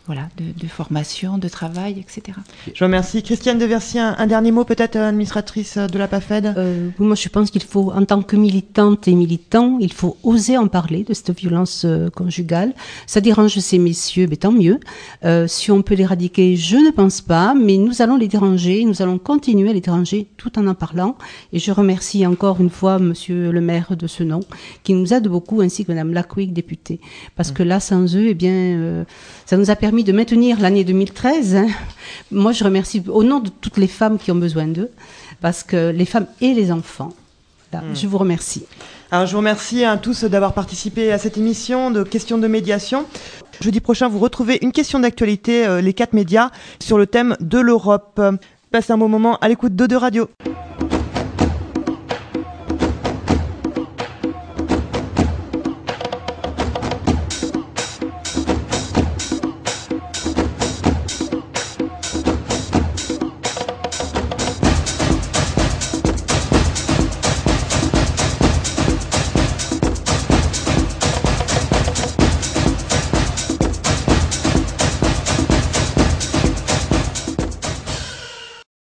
voilà, de, de formation, de travail, et cetera. Je vous remercie. Christiane Deversier, un, un dernier mot peut-être, administratrice de la PAFED. euh, Moi, je pense qu'il faut, en tant que militante et militant, il faut oser en parler de cette violence euh, conjugale. Ça dérange ces messieurs, mais tant mieux. Euh, si on peut l'éradiquer, je ne pense pas, mais nous allons les déranger, nous allons continuer à les déranger tout en en parlant. Et je remercie encore une fois Monsieur le maire de Senon, qui nous aide beaucoup, ainsi que Madame Lacouic, députée. Parce mmh. que là, sans eux, eh bien, euh, ça nous a permis de maintenir l'année deux mille treize. Hein. Moi, je remercie au nom de toutes les femmes qui ont besoin d'eux, parce que les femmes et les enfants. Là, mmh. Je vous remercie. Alors, je vous remercie à tous d'avoir participé à cette émission de questions de médiation. Jeudi prochain, vous retrouvez une question d'actualité, euh, les quatre médias, sur le thème de l'Europe. Passez un bon moment à l'écoute d'O deux Radio.